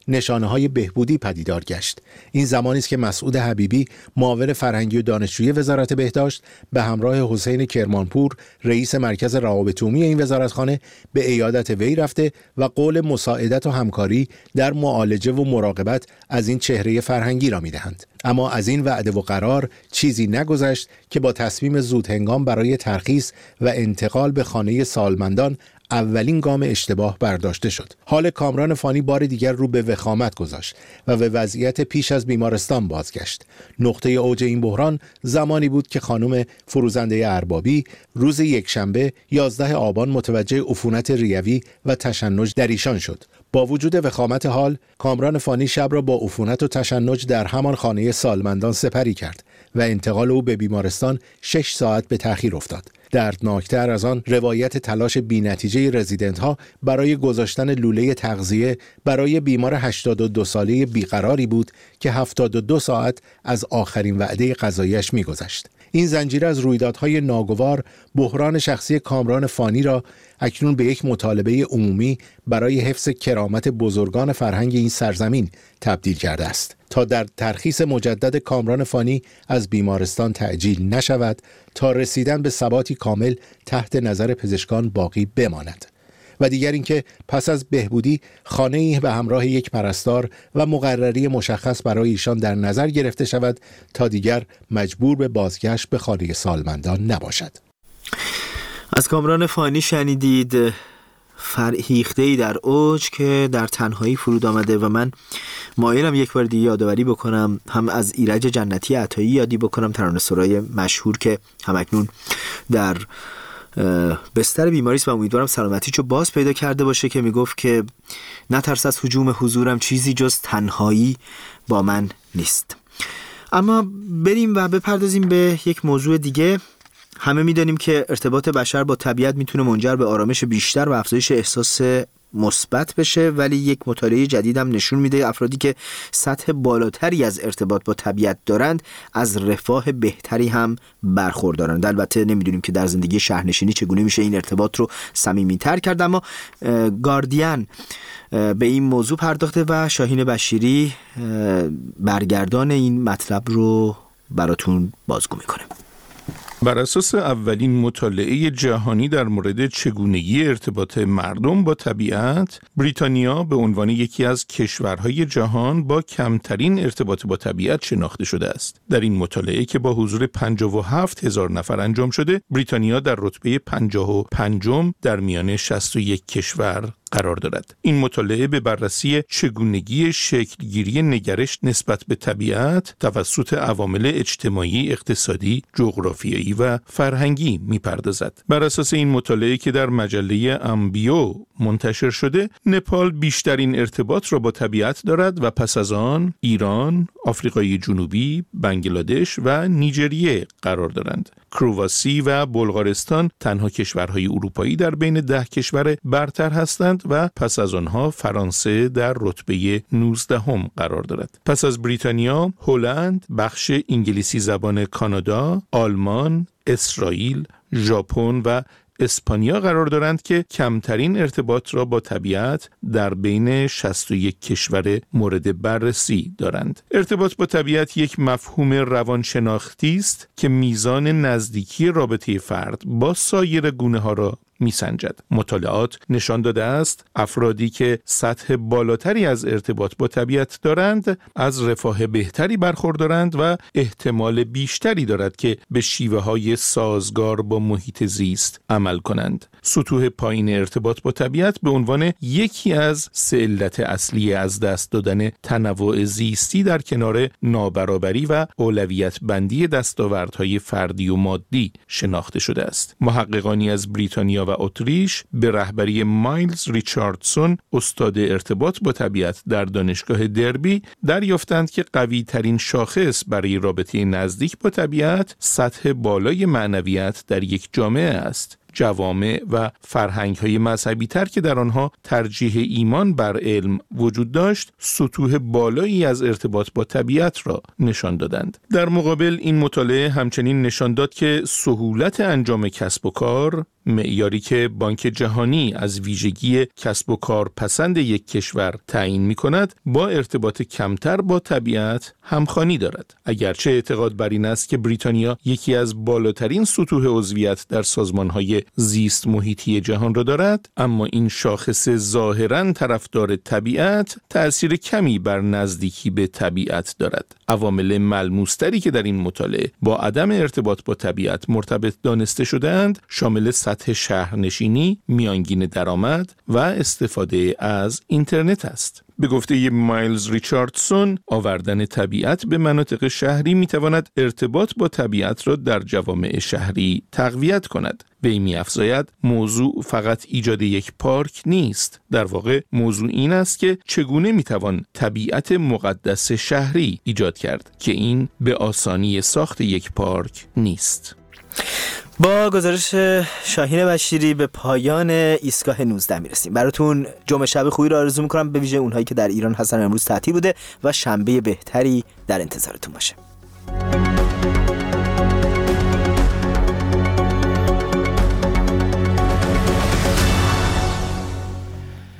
نشانه‌های بهبودی پدیدار گشت. این زمانی است که مسعود حبیبی معاون فرهنگی و دانشجویی وزارت بهداشت به همراه حسین کرمانپور رئیس مرکز روابط عمومی این وزارتخانه به عیادت وی رفته و قول مساعدت و همکاری در معالجه و مراقبت از این چهره فرهنگی را می‌دهند. اما از این وعده و قرار چیزی نگذشت که با تصمیم زودهنگام برای ترخیص و انتقال به خانه سالمندان اولین گام اشتباه برداشته شد. حال کامران فانی بار دیگر رو به وخامت گذاشت و به وضعیت پیش از بیمارستان بازگشت. نقطه اوج این بحران زمانی بود که خانم فروزنده اربابی روز یکشنبه 11 آبان متوجه عفونت ریوی و تشنج در ایشان شد. با وجود وخامت حال، کامران فانی شب را با عفونت و تشنج در همان خانه سالمندان سپری کرد و انتقال او به بیمارستان 6 ساعت به تأخیر افتاد. دردناکتر از آن روایت تلاش بی‌نتیجه رزیدنت ها برای گذاشتن لوله تغذیه برای بیمار 82 ساله بیقراری بود که 72 ساعت از آخرین وعده غذایی‌اش می‌گذشت. این زنجیره از رویدادهای ناگوار بحران شخصی کامران فانی را اکنون به یک مطالبه عمومی برای حفظ کرامت بزرگان فرهنگ این سرزمین تبدیل کرده است تا در ترخیص مجدد کامران فانی از بیمارستان تعجیل نشود تا رسیدن به ثباتی کامل تحت نظر پزشکان باقی بماند. و دیگر اینکه پس از بهبودی خانه‌ای به همراه یک پرستار و مقرری مشخص برای ایشان در نظر گرفته شود تا دیگر مجبور به بازگشت به خانه سالمندان نباشد. از کامران فانی شنیدید، فرهیخته‌ای در اوج که در تنهایی فرود آمده و من مایلم یک بار دیگه یادآوری بکنم، هم از ایرج جنتی عطایی یادی بکنم، ترانه‌سرای مشهور که همکنون در بستر بیماری است و امیدوارم سلامتیشو باز پیدا کرده باشه، که میگفت که نترس از هجوم حضورم، چیزی جز تنهایی با من نیست. اما بریم و بپردازیم به یک موضوع دیگه. همه میدانیم که ارتباط بشر با طبیعت میتونه منجر به آرامش بیشتر و افزایش احساس مثبت بشه، ولی یک مطالعه جدید هم نشون میده افرادی که سطح بالاتری از ارتباط با طبیعت دارند از رفاه بهتری هم برخوردارند. البته نمیدونیم که در زندگی شهرنشینی چگونه میشه این ارتباط رو صمیمیتر کرد، اما گاردین به این موضوع پرداخته و شاهین بشیری برگردان این مطلب رو براتون بازگو میکنه. بر اساس اولین مطالعه جهانی در مورد چگونگی ارتباط مردم با طبیعت، بریتانیا به عنوان یکی از کشورهای جهان با کمترین ارتباط با طبیعت شناخته شده است. در این مطالعه که با حضور 57,000 نفر انجام شده، بریتانیا در رتبه 55م در میان 61 کشور قرار دارد. این مطالعه به بررسی چگونگی شکلگیری نگرش نسبت به طبیعت توسط عوامل اجتماعی، اقتصادی، جغرافیایی و فرهنگی می‌پردازد. بر اساس این مطالعه که در مجله امبیو منتشر شده، نپال بیشترین ارتباط را با طبیعت دارد و پس از آن ایران، آفریقای جنوبی، بنگلادش و نیجریه قرار دارند. کرواسی و بلغارستان تنها کشورهای اروپایی در بین 10 کشور برتر هستند و پس از آنها فرانسه در رتبه 19 قرار دارد. پس از بریتانیا، هلند، بخش انگلیسی زبان کانادا، آلمان، اسرائیل، ژاپن و اسپانیا قرار دارند که کمترین ارتباط را با طبیعت در بین 61 کشور مورد بررسی دارند. ارتباط با طبیعت یک مفهوم روانشناختی است که میزان نزدیکی رابطه فرد با سایر گونه‌ها را میسنجد. مطالعات نشان داده است افرادی که سطح بالاتری از ارتباط با طبیعت دارند از رفاه بهتری برخوردارند و احتمال بیشتری دارد که به شیوه‌های سازگار با محیط زیست عمل کنند. سطوح پایین ارتباط با طبیعت به عنوان یکی از 3 علت اصلی از دست دادن تنوع زیستی در کنار نابرابری و اولویت بندی دستاوردهای فردی و مادی شناخته شده است. محققانی از بریتانیا و اتریش به رهبری مایلز ریچاردسون، استاد ارتباط با طبیعت در دانشگاه دربی، دریافتند که قوی ترین شاخص برای رابطه نزدیک با طبیعت سطح بالای معنویت در یک جامعه است. جوامع و فرهنگ‌های مذهبی‌تر که در آنها ترجیح ایمان بر علم وجود داشت، سطوح بالایی از ارتباط با طبیعت را نشان دادند. در مقابل این مطالعه همچنین نشان داد که سهولت انجام کسب و کار، معیاری که بانک جهانی از ویژگی کسب و کار پسند یک کشور تعیین می‌کند با ارتباط کمتر با طبیعت همخوانی دارد. اگرچه اعتقاد بر این است که بریتانیا یکی از بالاترین سطوح عضویت در سازمان‌های زیست محیطی جهان را دارد، اما این شاخص ظاهراً طرفدار طبیعت تأثیر کمی بر نزدیکی به طبیعت دارد. عوامل ملموس‌تری که در این مطالعه با عدم ارتباط با طبیعت مرتبط دانسته شده‌اند شامل سطح شهرنشینی، میانگین درآمد و استفاده از اینترنت است. به گفته مایلز ریچاردسون، آوردن طبیعت به مناطق شهری میتواند ارتباط با طبیعت را در جوامع شهری تقویت کند. وی می‌افزاید موضوع فقط ایجاد یک پارک نیست. در واقع موضوع این است که چگونه میتوان طبیعت مقدس شهری ایجاد کرد که این به آسانی ساخت یک پارک نیست. با گزارش شاهین بشیری به پایان ایستگاه 19 میرسیم. براتون جمعه شب خوبی رو آرزو میکنم، به ویژه اونهایی که در ایران هستن امروز تعطیل بوده و شنبه بهتری در انتظارتون باشه.